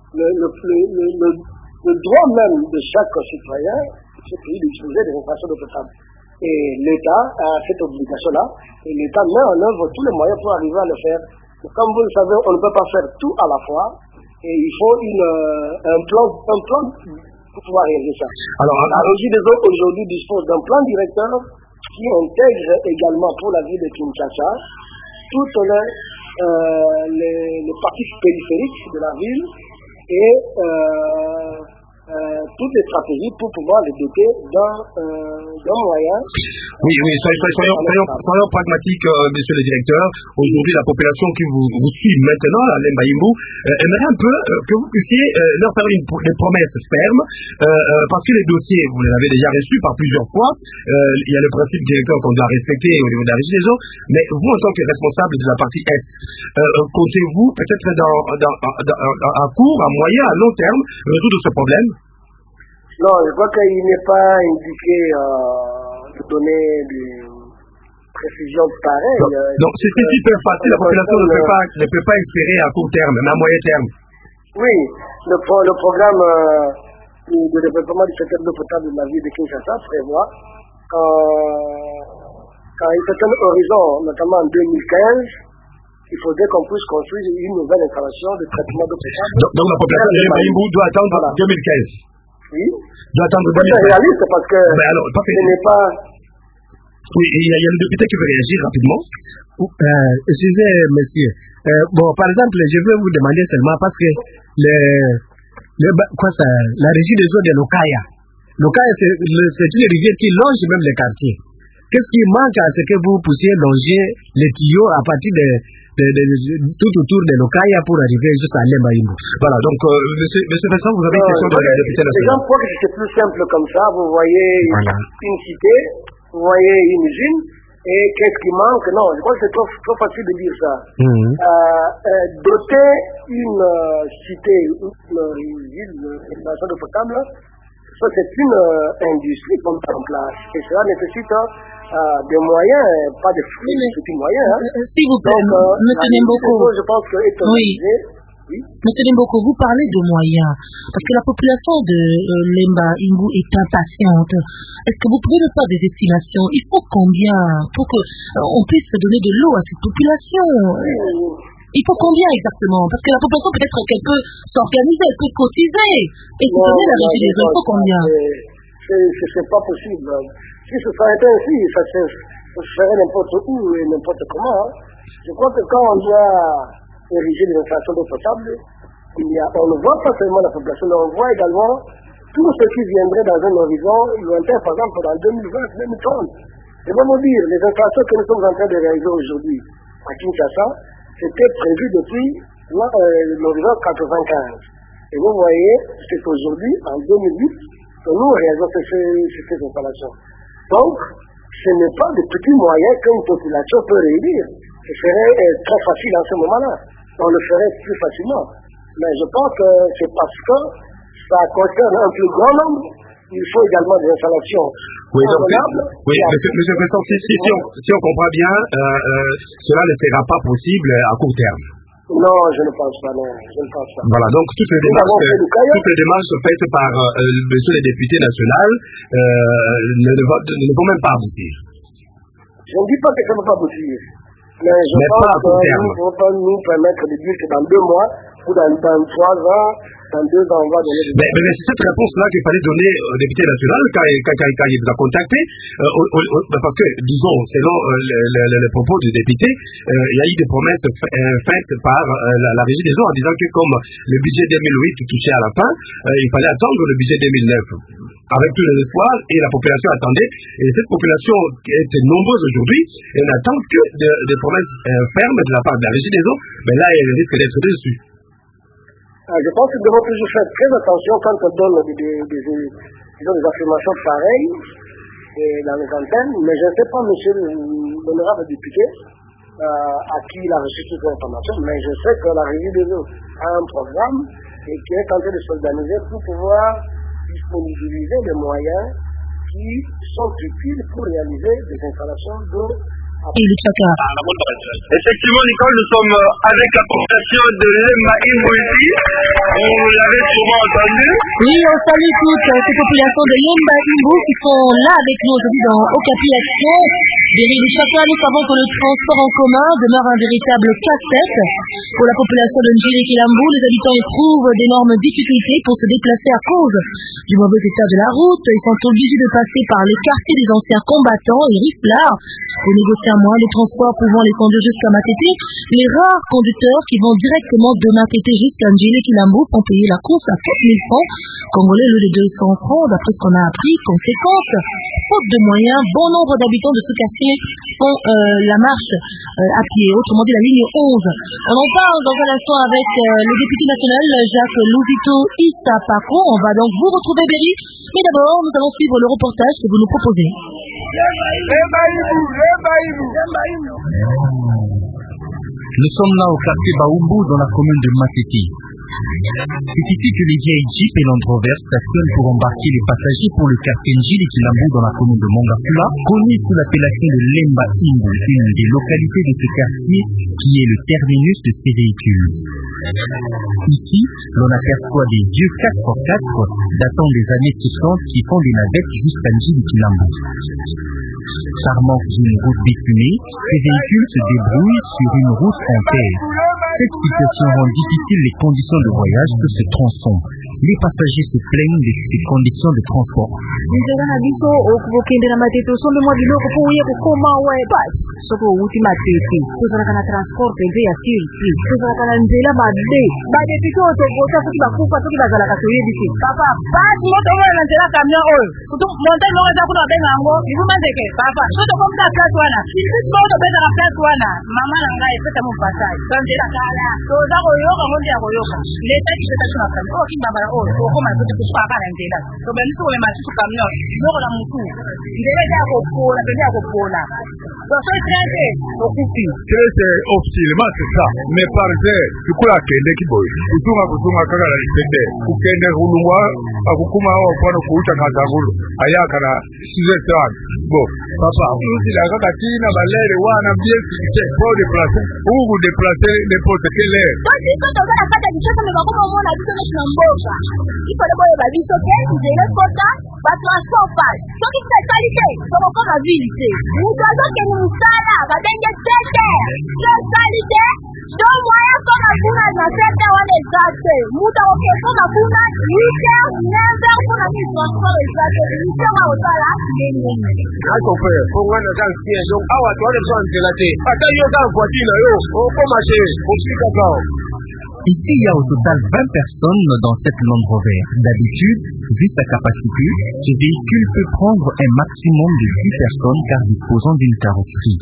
le droit même de chaque citoyen, ce pays, d'utiliser des installations d'eau potable. Et l'État a cette obligation-là, et l'État met en œuvre tous les moyens pour arriver à le faire. Mais comme vous le savez, on ne peut pas faire tout à la fois, et il faut un plan pour pouvoir réaliser ça. Alors, la Régie des Eaux aujourd'hui dispose d'un plan directeur qui intègre également pour la ville de Kinshasa toutes les parties périphériques de la ville et toutes les stratégies pour pouvoir les doter d'un moyen. Oui, soyons pragmatiques, monsieur le directeur. Aujourd'hui, la population qui vous suit maintenant, à Lemba Imbu, aimerait un peu que vous puissiez leur faire des promesses fermes, parce que les dossiers, vous les avez déjà reçus par plusieurs fois. Il y a le principe directeur qu'on doit respecter au niveau de la Régie des Eaux, mais vous, en tant que responsable de la partie Est, comptez-vous peut-être à court, à moyen, à long terme, résoudre ce problème? Non, je crois qu'il n'est pas indiqué de donner des précisions pareilles. Donc, c'est super facile, la population ne peut pas espérer à court terme, mais à moyen terme. Oui, le programme de développement du secteur d'eau potable de la ville de Kinshasa prévoit qu'à un certain horizon, notamment en 2015, il faudrait qu'on puisse construire une nouvelle installation de traitement d'eau potable. Donc la population de Lemba doit attendre 2015. Oui. C'est réaliste parce que ce n'est pas... Oui, il y a le député qui veut réagir rapidement. Excusez, monsieur. Par exemple, je vais vous demander seulement parce que la Régie des Eaux de Lokaya, L'Okai, c'est une rivière qui longe même les quartiers. Qu'est-ce qui manque à ce que vous puissiez longer les tuyaux à partir de tout autour de l'Okaya pour arriver jusqu'à Lemba-Imbu? Voilà, donc, monsieur Vincent, vous avez une question de la députée nationale. Je crois que c'est plus simple comme ça. Vous voyez une cité, vous voyez une usine, et qu'est-ce qui manque? Non, je crois que c'est trop facile de dire ça. Doter une cité, une ville, une nation de potable, ça c'est une industrie qu'on met en place. Et cela nécessite des moyens, pas des petits moyens. S'il vous plaît, monsieur Nemboko. Je pense que oui. Monsieur Nemboko, vous parlez de moyens, parce que la population de Lemba-Imbu est impatiente. Est-ce que vous pouvez nous faire des estimations? Il faut combien pour qu'on puisse donner de l'eau à cette population? Il faut combien exactement? Parce que la population peut-être qu'elle peut s'organiser, elle peut cotiser et donner la régie des eaux. Il faut combien? C'est pas possible. Si ce serait ainsi, ça se ferait n'importe où et n'importe comment. Je crois que quand on doit ériger des installations d'eau potable, on ne voit pas seulement la population, mais on voit également tout ce qui viendrait dans un horizon lointain, par exemple dans 2020-2030. Je vais vous dire, les installations que nous sommes en train de réaliser aujourd'hui à Kinshasa, c'était prévu depuis l'horizon 95. Et vous voyez, c'est aujourd'hui, en 2008, que nous réalisons ces installations. Donc, ce n'est pas de petits moyens qu'une population peut réunir. Ce serait très facile en ce moment-là. On le ferait plus facilement. Mais je pense que c'est parce que ça concerne un plus grand nombre. Il faut également des installations. Oui, monsieur Vincent, si on comprend bien, cela ne sera pas possible à court terme. Non, je ne pense pas, non. Je ne pense pas. Voilà, donc toutes les démarches faites par monsieur le député national ne vont même pas aboutir. Je ne dis pas que ça ne va pas aboutir. Mais je pense que nous ne pouvons pas nous permettre de dire que dans 2 mois ou dans 3 ans, dans 2 ans, on va donner des... Mais c'est cette réponse-là qu'il fallait donner au député national quand il vous a contacté. Parce que, disons, selon les propos du député, il y a eu des promesses faites par la régie des eaux en disant que comme le budget 2008 touchait à la fin, il fallait attendre le budget 2009. Avec tous les espoirs, et la population attendait. Et cette population qui est nombreuse aujourd'hui, elle n'attend que des promesses fermes de la part de la régie des eaux, mais là, elle risque d'être déçue. Je pense que nous devons toujours faire très attention quand on donne des affirmations pareilles dans les antennes, mais je ne sais pas, monsieur l'honorable député, à qui il a reçu toutes ces informations, mais je sais que la régie des eaux a un programme et qui est en train de s'organiser pour pouvoir disponibiliser des moyens qui sont utiles pour réaliser des installations d'eau. Effectivement, Nicole, nous sommes avec la population de Lemba-Imbu ici. On l'avait sûrement entendu. Oui, on salue toutes ces populations de Lemba-Imbu qui sont là avec nous aujourd'hui dans Okapi Action. Derrière chacun, nous savons que le transport en commun demeure un véritable casse-tête pour la population de Njili-Kilambu. Les habitants éprouvent d'énormes difficultés pour se déplacer à cause du mauvais état de la route. Ils sont obligés de passer par les quartiers des anciens combattants et riflards pour négocier un moyen de transport pouvant les conduire jusqu'à Matete. Les rares conducteurs qui vont directement de Matete jusqu'à Njili-Kilambu font payer la course à 4000 francs congolais au lieu de 200 francs, d'après ce qu'on a appris. Conséquence, faute de moyens, bon nombre d'habitants de ce quartier font la marche à pied, autrement dit la ligne 11. On en parle dans un instant avec le député national Jacques Louzito Issapako. On va donc vous retrouver, Berry. Mais d'abord, nous allons suivre le reportage que vous nous proposez. Nous sommes là au quartier Baumbu dans la commune de Matete. C'est ici que les vieilles jeeps et Land Rover stationnent pour embarquer les passagers pour le quartier Njili-Kilambu dans la commune de Mongafula, connu sous l'appellation de Lemba-Imbu, une des localités de ce quartier qui est le terminus de ces véhicules. Ici, l'on aperçoit des vieux 4x4 datant des années 60 qui font des navettes jusqu'à Njili-Kilambu. Charmant d'une route bitumée, ces véhicules se débrouillent sur une route en terre. Cette situation rend difficile les conditions de voyage de ce tronçon. Les passagers se plaignent de ces conditions de transport. Nzela na biso okubokendela matete osombe mwa biloko po uye kokoma we basi soko outi matete tozalaka na transport mpe ya sirki tozalaka na nzela mabe badepute oyo tobota soki bakufa soki bazalaka toyebi te papa basi moto omona na nzela camion oyo surtout montagne moko eza kuna babenga yango libuma ndeke papa so tokomisa place wana so tobetaka place wana mama na ngai epesa mo passage na nzela kala toza koyoka ngo nde ya koyoka leta kiseta tuna kami oyo kimbambala oyo okoma soki topaka na nzela tobandisi komema susu camion loko na mutu nzela eza ya kopola pende ya kopola doso etrete okufi trete officiellement c'est ça mais par exemple tukula kende kiboy kutunga kaka na lisende kukende kulungwa akukuma awa pano kuucha kazagulu ayaka na 6h30 bon papa uzi la kaka tina balere wana bien c'est pour déplacer ou déplacer n'importe quelle heure donc quand on va la fête du chef mais comme on a dit que c'est mboka il faut d'abord la biso que nzela kota ba transport passe donc il fait qualité comme on a vu ici nous devons que nous sala ba denge tete la qualité donc moi comme a kuna na tete wana exacte muta oke comme a kuna 8h 9h pour la mise en transport exacte 8h au sala nini ako pe pongana dans bien donc awa to le son de la té ata yo dans voiture yo o comment c'est au fika kao. Ici, il y a au total 20 personnes dans cette Land Rover. D'habitude, vu sa capacité, ce véhicule peut prendre un maximum de 10 personnes car disposant d'une carrosserie.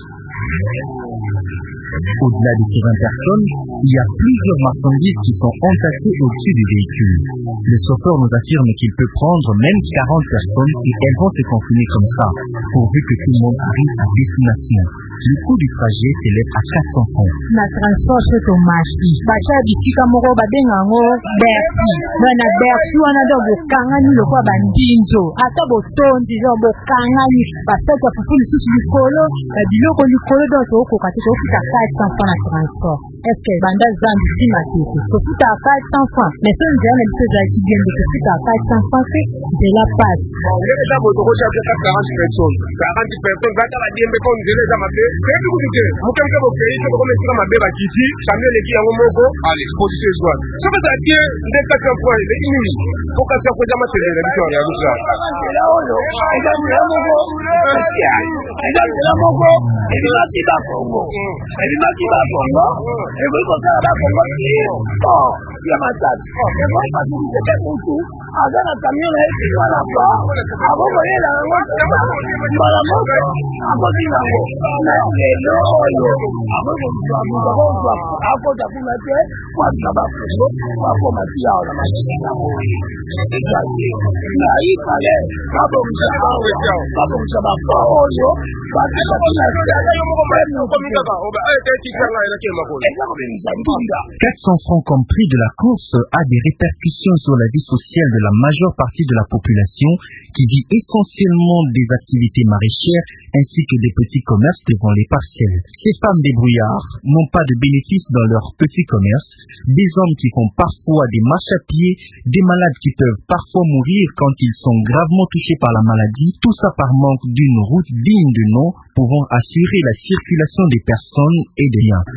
Au-delà de ces 20 personnes, il y a plusieurs marchandises qui sont entassées au-dessus du véhicule. Le chauffeur nous affirme qu'il peut prendre même 40 personnes et elles vont se confiner comme ça, pourvu que tout le monde arrive à destination. Le coût du trajet s'élève à 400 francs. Na transport c'est au marché. Bacha bitika moko babenga ngo Bercy. Na Bercy wana ndo bokangani lokwa bandinzo. Ata botondi ndo bokangani. Basaka fufu lisusu likolo, biloko likolo ndo okoka te ofika 400 francs na transport. Est-ce que banda zambi si matete? Ofika 400 francs. Mais ça nzela na biso za kibende ofika 400 francs de la passe. Bon, il est d'abord de rechercher 40 personnes. 40 personnes va la diembe comme nzela za mabe. Kebi kutike mukamka bokei ko comme sika mabe ba kiti kamyo leki yango moko allez position soit ce que ça dit de 4 fois les inuni ko ka sa ko jama tele la biso ya rusa la oyo eza moko eza moko elimaki ba Kongo ebo ko ka ba Kongo oh ya matatu ebo pa tu te mutu agana kamyo na esi wala pa abo bolela ngo bala moko abo dinango lelo oyo abo mtu ako takuna te kwa sababu wako matia na maisha na hii pale kabo msaba oyo bakata kuna sana yo moko mwana komika oba ete tikanga ina kema ko 400 francs comme prix de la course a des répercussions sur la vie sociale de la majeure partie de la population qui vit essentiellement des activités maraîchères ainsi que des petits commerces devant les parcelles. Ces femmes débrouillards n'ont pas de bénéfices dans leurs petits commerces, des hommes qui font parfois des marches à pied, des malades qui peuvent parfois mourir quand ils sont gravement touchés par la maladie, tout ça par manque d'une route digne de nom pouvant assurer la circulation des personnes et des biens.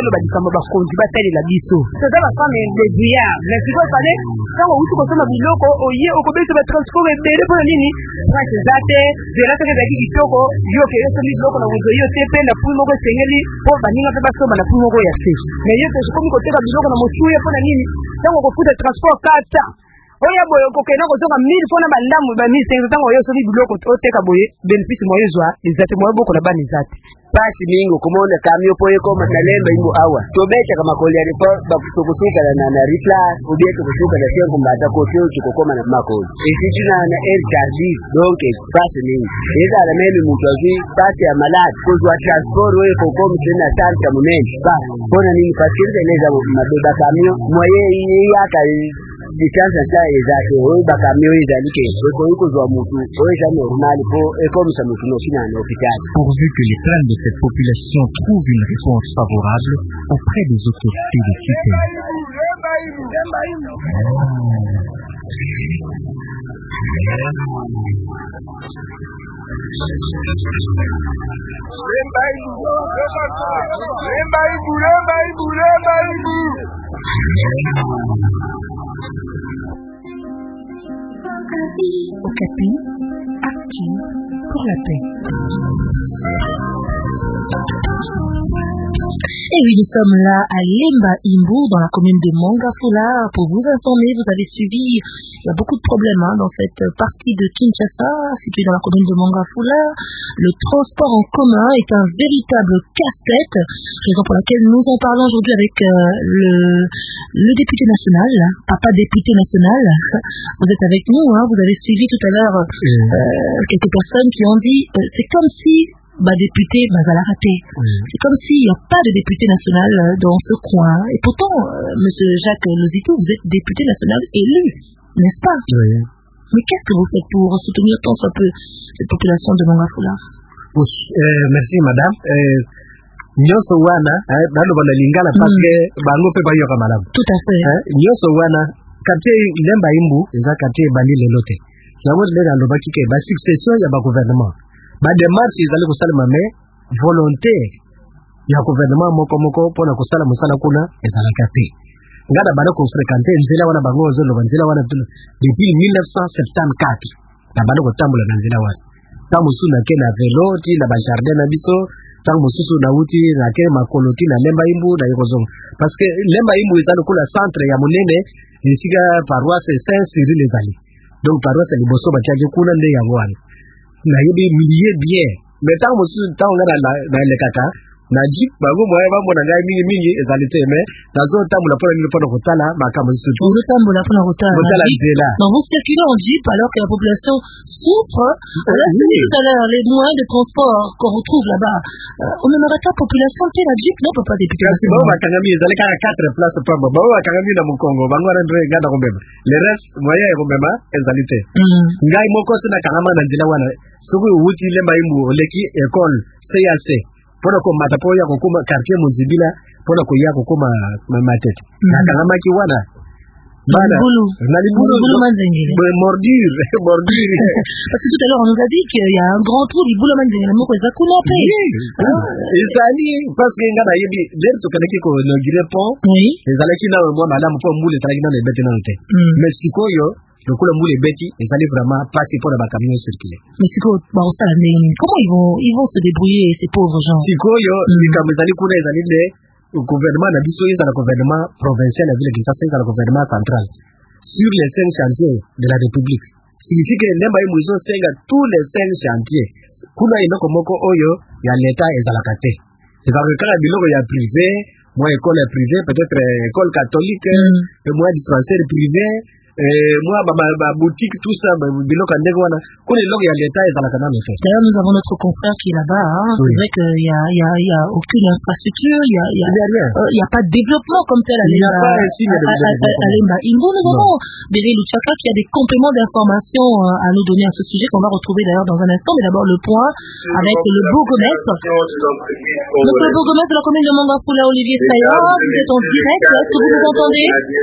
oya boyo kokena kozonga 1000 fona bandamu ba 1500 tango yo sobi biloko oteka boye bénéfice moyo zwa ezate moyo boko na bani zate pasi mingo kumona kamyo poye ko matalemba ingo awa tobecha kama kolia ripo bakusuka na ritla ubieto kusuka na sengo mbata ko tyo chikokoma na makoli esiti na el chardi donc pasi mingo eza la meli mutwazi pasi ya malade ko zwa transport we ko komi tena santa munene ba bona nini pasikiriza eleza mabeba kamyo moye yaka distanza sa ezate oyo bakamyo ezalike ko zwa mutu oyo ja normal po ekomisa mutu no sina na hôpital. Pourvu que les plaintes de cette population trouvent une réponse favorable auprès des autorités de tutelle. Okapi, active pour la paix. Et oui, nous sommes là à Lemba Imbu, dans la commune de Mongafula, pour vous informer. Vous avez suivi, il y a beaucoup de problèmes dans cette partie de Kinshasa, située dans la commune de Mongafula. Le transport en commun est un véritable casse-tête, raison pour laquelle nous en parlons aujourd'hui avec le député national, papa député national. Vous êtes avec nous, vous avez suivi tout à l'heure quelques personnes qui ont dit c'est comme si député, ça l'a raté. C'est comme s'il n'y a pas de député national dans ce coin. Et pourtant, monsieur Jacques Lozito, vous êtes député national élu, n'est-ce pas? Oui. Mais qu'est-ce que vous faites pour soutenir tant soit peu cette population de Mongafula? Merci madame. Nyoso wana bado banalingana parce bango pe bayoka malamu. Tout à fait. Nyoso wana quartier Lemba Imbu eza quartier bandi lelote. Yango lelo lobaki ke ba succession ya ba gouvernement. Ba démarche ezali kosalema mais volonté ya gouvernement moko pona kosala musala kuna ezalaka te. Ngada bana ko fréquenter nzela wana bango ozoloba nzela wana depuis 1974. Na bana ko tambola na nzela wana. Tamusu na ke na velo ti na ba jardin na biso, tango mususu na uti na ke makoloti na Lemba Imbu na yokozonga. Parce que Lemba Imbu ezali kula centre ya monene esika paroisse Saint-Cyril ezali. Donc paroisse liboso batiaki kuna nde yango wana. Na yebi millier bien. Mais tango mususu tango na lekaka na jeep bango moya ba mona ngai mingi ezali te mais nazo tambola pona kotala makambo mususu. Vous tambola pona kotala nzela. Donc vous circulez en jeep alors que la population souffre. On a vu tout à l'heure les moyens de transport qu'on retrouve là-bas. On aimerait la population de la jeep, non papa député. Bon bakangami ezali kaka 4 places pa ba bakangami na Mukongo bango rendre ngada kombeba. Le reste moyen ya kombeba ezali te. Ngai moko sina kangama na nzela wana. Soki uti Lemba Imbu oleki école CAC. Pona ko matapoya ko kuma quartier Muzibila pona ko ya ko kuma matete. Na kangama ki wana. Bana. Libulu manzengele. Mordure. Parce que tout à l'heure on nous a dit qu'il y a un grand trou libulu manzengele moko ezakuna pe. Ezali parce que ngana yebi derto kanaki ko inauguré pont. Oui. Ezalaki na mwa madame po mbule tagi na bete na te. Mais sikoyo lokula mbule beti ezali vraiment passer pour la camion circuler. Mais sikoyo ba osala ndenge comment ils vont se débrouiller ces pauvres gens? Sikoyo likambo ezali kuna ezali le gouvernement na biso ezala gouvernement provincial la ville de Kinshasa ezala gouvernement central sur les 5 chantiers de la République. Signifie que Lemba Imbu senga tous les 5 chantiers. Kuna inoko moko oyo ya l'état ezala kate. C'est-à-dire que biloko ya privé, moi école privée, peut-être école catholique, moi dispensaire privé, moi boutique tout ça biloko ndenge wana kuna iloko ya l'état ezala kana mais d'ailleurs nous avons notre confrère qui est là-bas c'est vrai que il y a aucune infrastructure il y a pas de développement comme tel à Lemba Imbu. Nous avons Béré Luchaka qui a des compléments d'information à nous donner à ce sujet qu'on va retrouver d'ailleurs dans un instant, mais d'abord le point avec le bourgmestre. Donc le bourgmestre de la commune de Mongafula, Olivier Saya, vous êtes en direct, est-ce que vous nous entendez?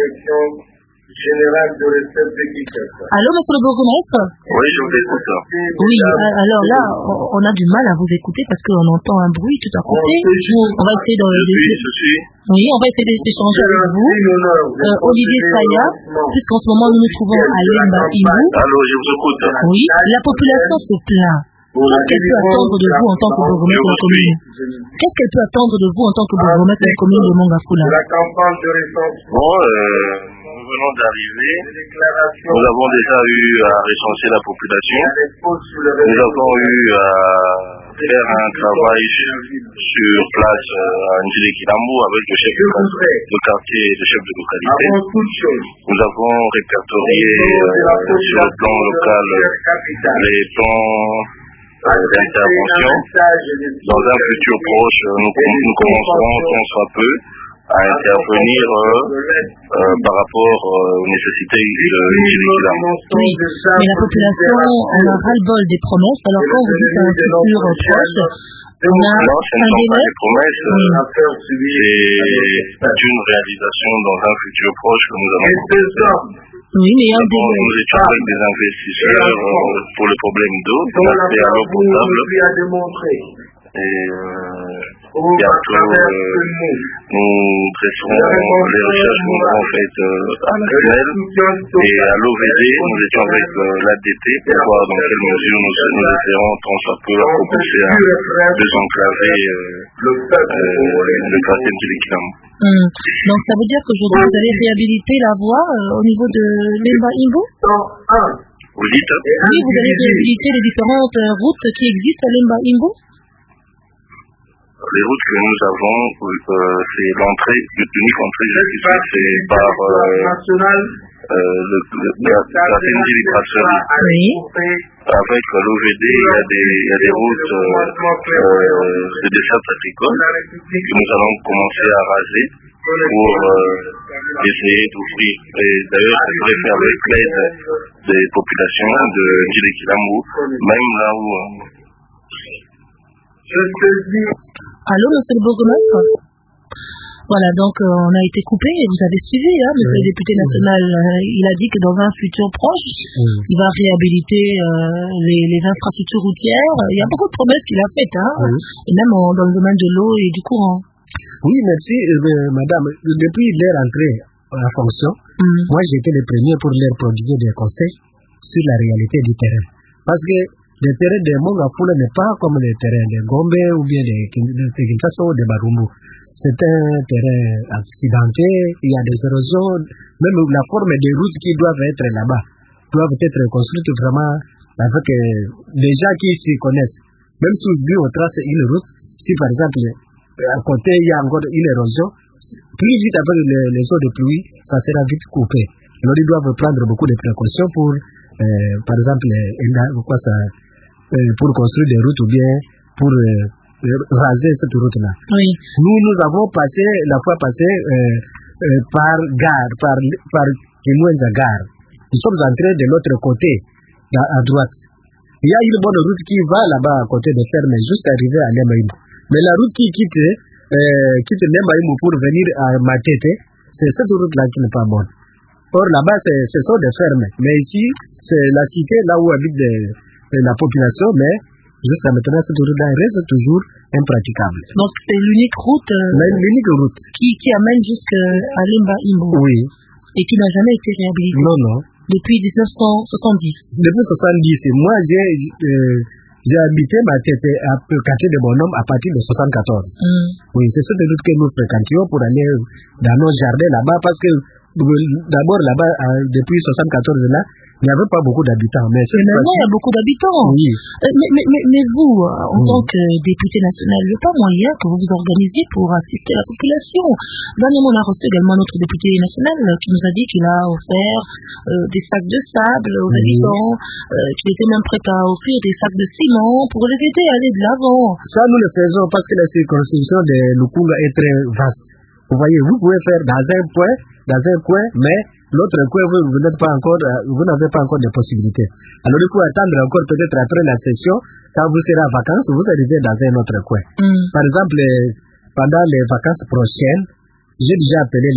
Général de l'Estelle de Kinshasa. Allô, monsieur le bourgmestre? Oui, je vous écoute. Oui, alors là, on a du mal à vous écouter parce qu'on entend un bruit tout à côté. On va essayer je suis. Oui, on va essayer d'échanger avec vous. Olivier Saya, puisqu'en ce moment nous nous trouvons à Lemba Imbu. Allô, je vous écoute. Oui, la population se plaint. Qu'est-ce qu'elle peut attendre de vous en tant que bourgmestre de la commune? Qu'est-ce qu'elle peut attendre de vous en tant que bourgmestre de la commune de Mongafula? La campagne de recensement. Nous venons d'arriver. Nous avons déjà eu à recenser la population. Nous avons eu à faire un travail sur place à Ndjili-Kilambu avec le chef de quartier et le chef de localité. Nous avons répertorié sur le plan local les plans d'intervention. Dans un futur proche, nous commencerons tant soit peu à intervenir par rapport aux nécessités de Ndjili-Kilambu. Oui, mais la population en a ras-le-bol des promesses. Alors quand vous dites un futur proche, on a non, ce ne sont pas des promesses, c'est une réalisation dans un futur proche que nous allons faire. Oui, mais nous étions avec des investisseurs pour le problème d'eau, l'accès à l'eau potable. Et Bientôt, nous dresserons les recherches que nous avons faites à la SNEL et à l'OVD. Nous étions avec l'ADT pour voir dans quelle mesure nous essayerons tant soit peu à propulser à désenclaver le quartier de Djilikilambo. Donc ça veut dire qu'aujourd'hui vous allez réhabiliter la voie au niveau de Lemba Imbu? Vous dites? Oui, vous allez réhabiliter les différentes routes qui existent à Lemba Imbu? Les routes que nous avons, c'est l'entrée, l'unique entrée jusqu'ici, c'est par la Tendili Brasserie. Oui. Avec l'OVD, il y a des routes de dessert agricole que nous allons commencer à raser pour essayer d'ouvrir. Et d'ailleurs, ça serait fait avec l'aide des populations de Djilikilambo, même là où... Allô, monsieur le bourgmestre? Voilà, donc on a été coupé et vous avez suivi, hein, monsieur le député national. Il a dit que dans un futur proche, il va réhabiliter les infrastructures routières. Il y a beaucoup de promesses qu'il a faites, hein, et même dans le domaine de l'eau et du courant. Oui, merci, madame. Depuis leur entrée en fonction, moi j'ai été le premier pour leur prodiguer des conseils sur la réalité du terrain. Parce que le terrain de Mongafula n'est pas comme le terrain de Gombe ou bien de Kinshasa ou de Barumbu. C'est un terrain accidenté, il y a des érosions, même la forme des routes qui doivent être là-bas doivent être construites vraiment avec des gens qui s'y connaissent. Même si on trace une route, si par exemple à côté il y a encore une érosion, plus vite avec les eaux de pluie, ça sera vite coupé. Alors ils doivent prendre beaucoup de précautions pour, par exemple, pour construire des routes ou bien pour raser cette route-là. Oui. Nous avons passé, la fois passée, par gare, par Kimwenza gare. Nous sommes entrés de l'autre côté, à droite. Il y a une bonne route qui va là-bas à côté de Ferme, juste arriver à Lemaïmou. Mais la route qui quitte Lemaïmou pour venir à Matete, c'est cette route-là qui n'est pas bonne. Or là-bas, ce sont des fermes. Mais ici, c'est la cité là où habite la population, mais jusqu'à maintenant, cette route-là reste toujours impraticable. Donc c'est l'unique route, l'unique route qui amène jusqu'à Lemba Imbu. Oui. Et qui n'a jamais été réhabilitée. Non, non. Depuis 1970. Depuis 1970. Moi, j'ai habité Matete à quartier de Bonhomme à partir de 1974. Oui, c'est cette route que nous fréquentions pour aller dans nos jardins là-bas parce que d'abord là-bas, depuis 1974 là, il n'y avait pas beaucoup d'habitants. Mais maintenant, il y a beaucoup d'habitants. Oui. Mais vous, en tant que député national, il n'y a pas moyen que vous vous organisiez pour assister la population. Dernièrement, on a reçu également notre député national qui nous a dit qu'il a offert des sacs de sable aux habitants, qu'il était même prêt à offrir des sacs de ciment pour les aider à aller de l'avant. Ça, nous le faisons parce que la circonscription de Lukunga est très vaste. Vous voyez, vous pouvez faire dans un coin, mais l'autre coin, vous n'avez pas encore de possibilités. Alors, il faut attendre encore peut-être après la session, quand vous serez en vacances, vous arrivez dans un autre coin. Par exemple, pendant les vacances prochaines, j'ai déjà appelé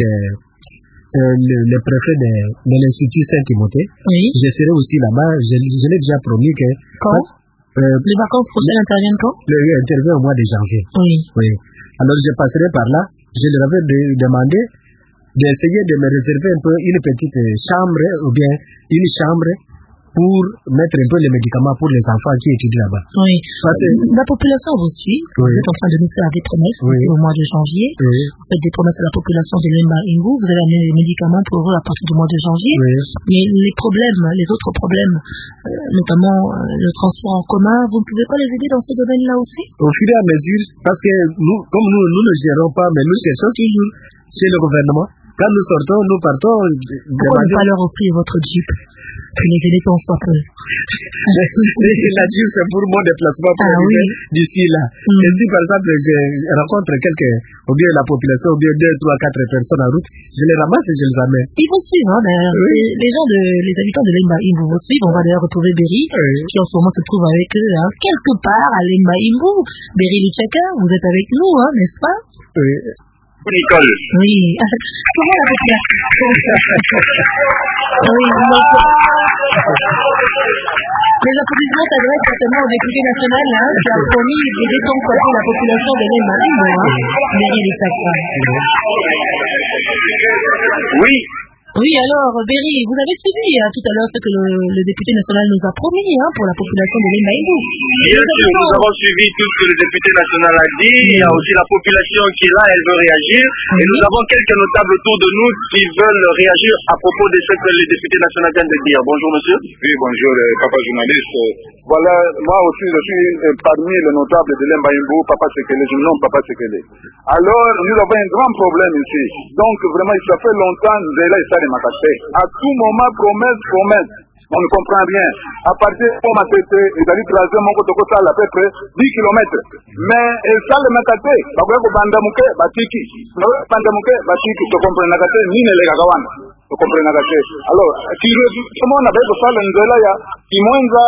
le préfet de l'Institut Saint-Timothée. Oui. Je serai aussi là-bas. Je l'ai déjà promis que... Quand les vacances prochaines interviennent quand? Intervient au mois de janvier. Oui. Alors, je passerai par là. Je leur avais demandé d'essayer de me réserver un peu une petite chambre ou bien une chambre pour mettre un peu les médicaments pour les enfants qui étudient là-bas. Oui. La population vous suit. Vous êtes en train de nous faire des promesses au mois de janvier. Vous faites des promesses à la population de Lemba Imbu. Vous allez amener les médicaments pour eux à partir du mois de janvier. Mais les autres problèmes, notamment le transport en commun, vous ne pouvez pas les aider dans ce domaine-là aussi? Au fur et à mesure, parce que comme nous ne gérons pas, mais nous cherchons toujours chez le gouvernement. Quand nous sortons, nous partons. Pourquoi ne pas leur offrir votre Jeep? Les aider tant soit peu. La Jeep, c'est pour mon déplacement d'ici là. Et si par exemple, je rencontre ou bien la population, ou bien 2, 3, 4 personnes en route, je les ramasse et je les amène. Ils vous suivent, hein, d'ailleurs. Les habitants de Lemba Imbu vous suivent. On va d'ailleurs retrouver Berry, qui en ce moment se trouve avec eux, hein, quelque part à Lemba Imbu. Berry Lichaka, vous êtes avec nous, hein, n'est-ce pas? Oui. Nicole. Oui. Comment la population? Oui. Les applaudissements s'adressent certainement au député national qui a promis de décompenser la population de l'Embaïmbo, Berry Lissaka. Oui. Oui, alors, Berry, vous avez suivi tout à l'heure ce que le député national nous a promis pour la population de l'Embaïmbo. Bien sûr, nous avons suivi tout ce que le député national a dit. Il y a aussi la population qui est là, elle veut réagir. Et nous avons quelques notables autour de nous qui veulent réagir à propos de ce que le député national vient de dire. Bonjour, monsieur. Oui, bonjour, papa journaliste. Voilà, moi aussi, je suis parmi les notables de l'Embaïmbo, Papa Sekele, je me nomme Papa Sekele. Alors, nous avons un grand problème ici. Donc, vraiment, ça fait longtemps, Zéla et Sari Makaché. À tout moment, promesse. On ne comprend rien. À partir de ma tête, ils allaient tracer mon côté à peu près 10 km. Mais ça, le Makaté, bah, vous bandamouké, batiki. Bandamouké, batiki, tu comprends, Nakaté, ni les Gagawan. Tu comprends, Nakaté. Alors, si comment on avait besoin de Zéla, qui moins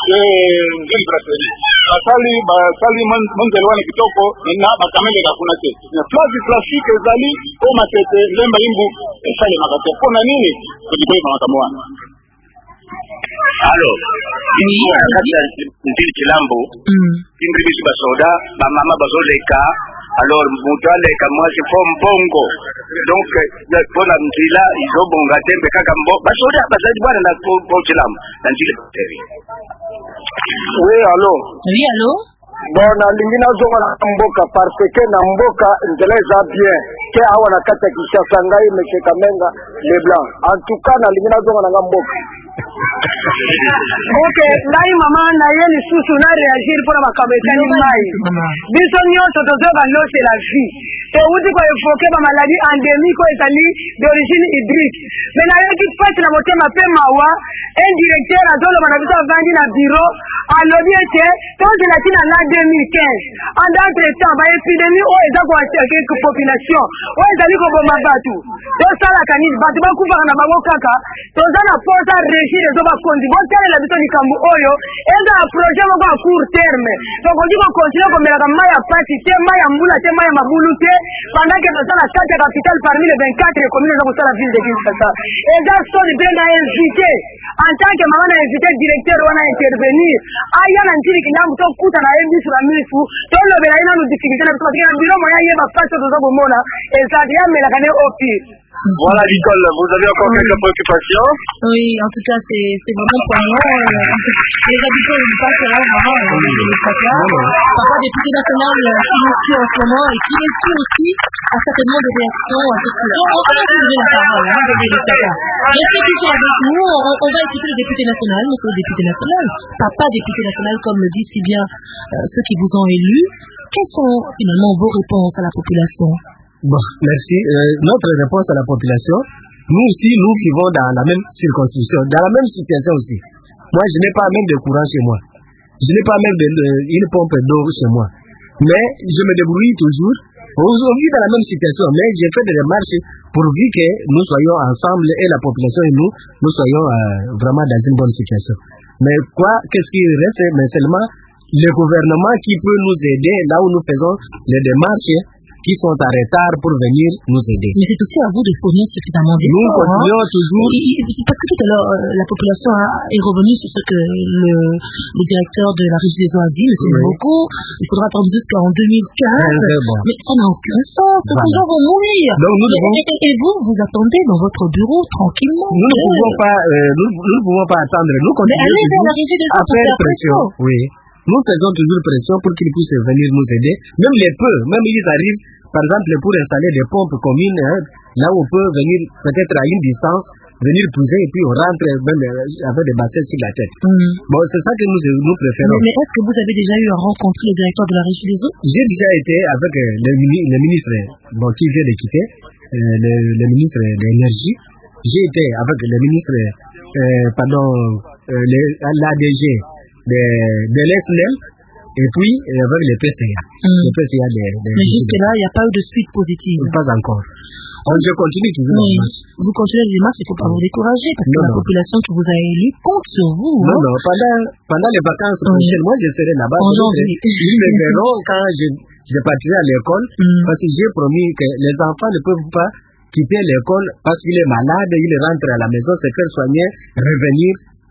basali manzelwana kitoko na bakamele kakunate na plazi trafiki ezali o matete lemba imbu esale makate pona nini kulikwema makamwana. Alors, ndili kilambo imbribisi basoda bamama bazoleka alors mutu aleka mwasi fo mbongo donc mpona nzila izobonga tembe kaka basoda bazali bwana na po kilambo na ndili bateri. Oui, allô. Oui, allô. Bon, nalingi nazonga na mboka parce que na mboka nzela eza bien ke awa na kati ya Kinshasa ngai Monsieur Kamenga Leblanc. En tout cas nalingi nazonga na mboka. Ok, ngai mama na ye lisusu na réagir mpona makambo etali mai. Biso nyonso tozoba nyonso la vie. Euti kwa evoke ba maladie endémique oyo ezali d'origine hydrique. Mais nayoki pasi na motema mpe mawa un directeur azoloba na biso avandi na bureau alobi ete tozela tina na 2015 en d'entretemps baépidémie oyo eza koatake population oyo ezali koboma bato tosalaka nini bato bakufaka na bango kaka toza na posa régir ezobakonzi botalela biso likambo oyo eza na projet moko ya court terme tokoki kokontinue komelaka mai ya pasi te mai ya mbula te mai ya mabulu te pendant que toza na kati ya capitale parmi les 24 communes eza kosala ville de Kinshasa eza soni mpe na invité en tant que mama na invité directeur wana intervenir aya na ntili kilambu tokuta na ye biso na misu tolobela ye nanu difficulté na biso parce que na biro moya yeba pasi toza komona ezali yamelaka ne au pire. Voilà, Nicole, vous avez encore quelques préoccupations? Oui, en tout cas, c'est vraiment poignant. Les habitants ne pas se rendre vraiment Papa député national qui nous suit en ce moment et qui nous suit aussi a certainement des réactions à ce sujet. On va utiliser la parole, Restez toujours avec nous, on va écouter le député national, monsieur le député national, papa député national, comme le dit si bien ceux qui vous ont élu. Quelles sont finalement vos réponses à la population? Bon, merci. Notre réponse à la population, nous aussi, nous vivons dans la même circonscription, dans la même situation aussi. Moi, je n'ai pas même de courant chez moi. Je n'ai pas même une pompe d'eau chez moi. Mais je me débrouille toujours. On vit dans la même situation, mais j'ai fait des démarches pourvu que nous soyons ensemble et la population et nous soyons vraiment dans une bonne situation. Mais qu'est-ce qui reste? Mais seulement le gouvernement qui peut nous aider là où nous faisons les démarches qui sont en retard pour venir nous aider. Mais c'est aussi à vous de fournir suffisamment d'efforts. Nous continuons toujours. Parce que tout à l'heure, la population est revenue sur ce que le directeur de la régie des eaux a dit, M. Mboko. Il faudra attendre jusqu'en 2015. Mais ça n'a aucun sens. Ces gens vont mourir. Donc, et vous attendez dans votre bureau tranquillement. Nous ne pouvons pas attendre. Nous continuons à faire pression. Oui. Nous faisons toujours pression pour qu'ils puissent venir nous aider. Même les peu, même ils arrivent, par exemple, pour installer des pompes communes, là où on peut venir peut-être à une distance, venir pousser et puis on rentre même avec des bassins sur la tête. Bon, c'est ça que nous préférons. Mais est-ce que vous avez déjà eu à rencontrer le directeur de la régie des eaux? J'ai déjà été avec le ministre qui vient de quitter, le ministre de l'énergie. J'ai été avec le ministre, l'ADG de l'ESNEL et puis avec le PCA. Le PCA mais jusque-là, il n'y a pas eu de suite positive. Pas encore. Je continue toujours. Vous continuez les démarches, il ne faut pas vous décourager parce que la population qui vous a élu compte sur vous. Non, pendant les vacances prochaines, moi je serai là-bas. Ils me verront quand je partirai à l'école parce que j'ai promis que les enfants ne peuvent pas quitter l'école parce qu'il est malade, il rentre à la maison, se faire soigner, revenir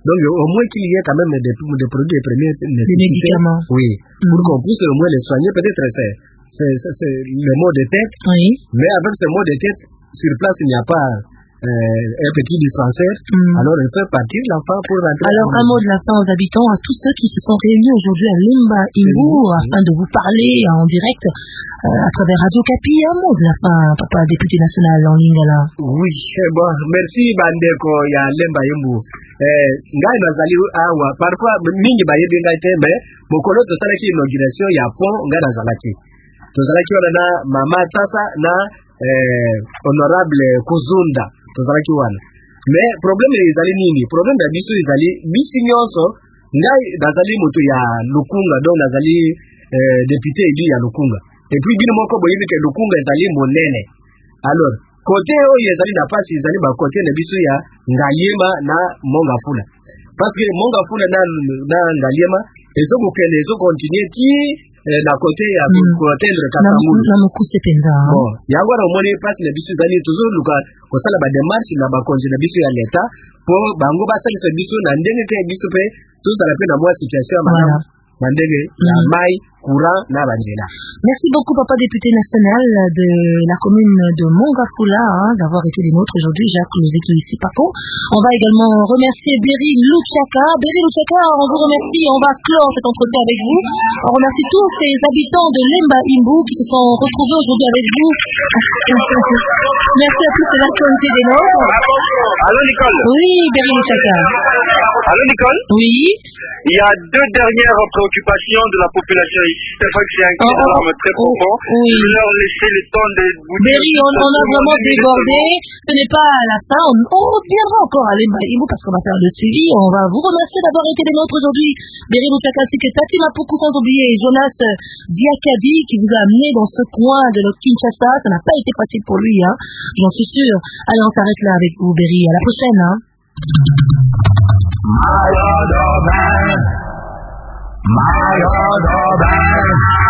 Donc au moins qu'il y ait quand même des produits de première nécessité. Des médicaments. Oui. Pour qu'on puisse au moins les soigner. Peut-être c'est le mot de tête. Oui. Mais avec ce mot de tête, sur place il n'y a pas un petit dispensaire. Alors il peut partir l'enfant pour rentrer. Alors un mot de la fin aux habitants, à tous ceux qui se sont réunis aujourd'hui à Lemba Imbu afin de vous parler en direct à travers Radio Kapi. Un mot de la fin, papa député national en Lingala. Oui, bon, merci bandeko ya Lemba Imbu. Ngai nazali awa parfois mingi bayebi ngai te mais mokolo tosalaki inauguration ya pont ngai nazalaki. Tozalaki wana na mama Tasa na honorable Kuzunda tozalaki wana. Mais problème ezali nini? Problème ya biso ezali bisi nyonso ngai nazali moto ya Lukunga donc nazali député élu ya Lukunga. Et puis bino moko boyebi ke Lukunga ezali monene. Alors côté oyo ezali na pasi ezali ba côté na biso ya Ngaliema na Mongafula. Parce que Mongafula na Ngaliema ezoko kende ezoko continuer ki na côté ya koatendre Kasamulu na mokuse penza. Bon, yango na moni pasi na biso ezali toujours luka kosala ba démarche na ba konje na biso ya leta po bango basalisa biso na ndenge ke biso pe tozala pe na mwa situation ya malamu na ndenge ya mai courant na banjela. Merci beaucoup papa député national de la commune de Mongafula d'avoir été des nôtres aujourd'hui. Jacques Lozeki ici Paco. On va également remercier Berry Luchaka. Berry Luchaka, on vous remercie. On va clore cet entretien avec vous. On remercie tous ces habitants de Lemba Imbu qui se sont retrouvés aujourd'hui avec vous. Merci à tous de la communauté des nôtres. Allô Nicole. Oui, Berry Luchaka. Allô Nicole. Oui. Il y a deux dernières préoccupations de la population ici. C'est vrai que c'est un cri d'alarme très profond. Oui. Je vais leur laisser le temps de vous dire. Berry, on a vraiment débordé. Ce n'est pas à la fin. On reviendra encore à Lemba Imbu parce qu'on va faire le suivi. On va vous remercier d'avoir été des nôtres aujourd'hui. Berry Luchaka, ainsi que Tati Mapuku, sans oublier Jonas Diakadi qui vous a amené dans ce coin de notre Kinshasa. Ça n'a pas été facile pour lui, j'en suis sûr. Allez, on s'arrête là avec vous, Berry. À la prochaine. My other man.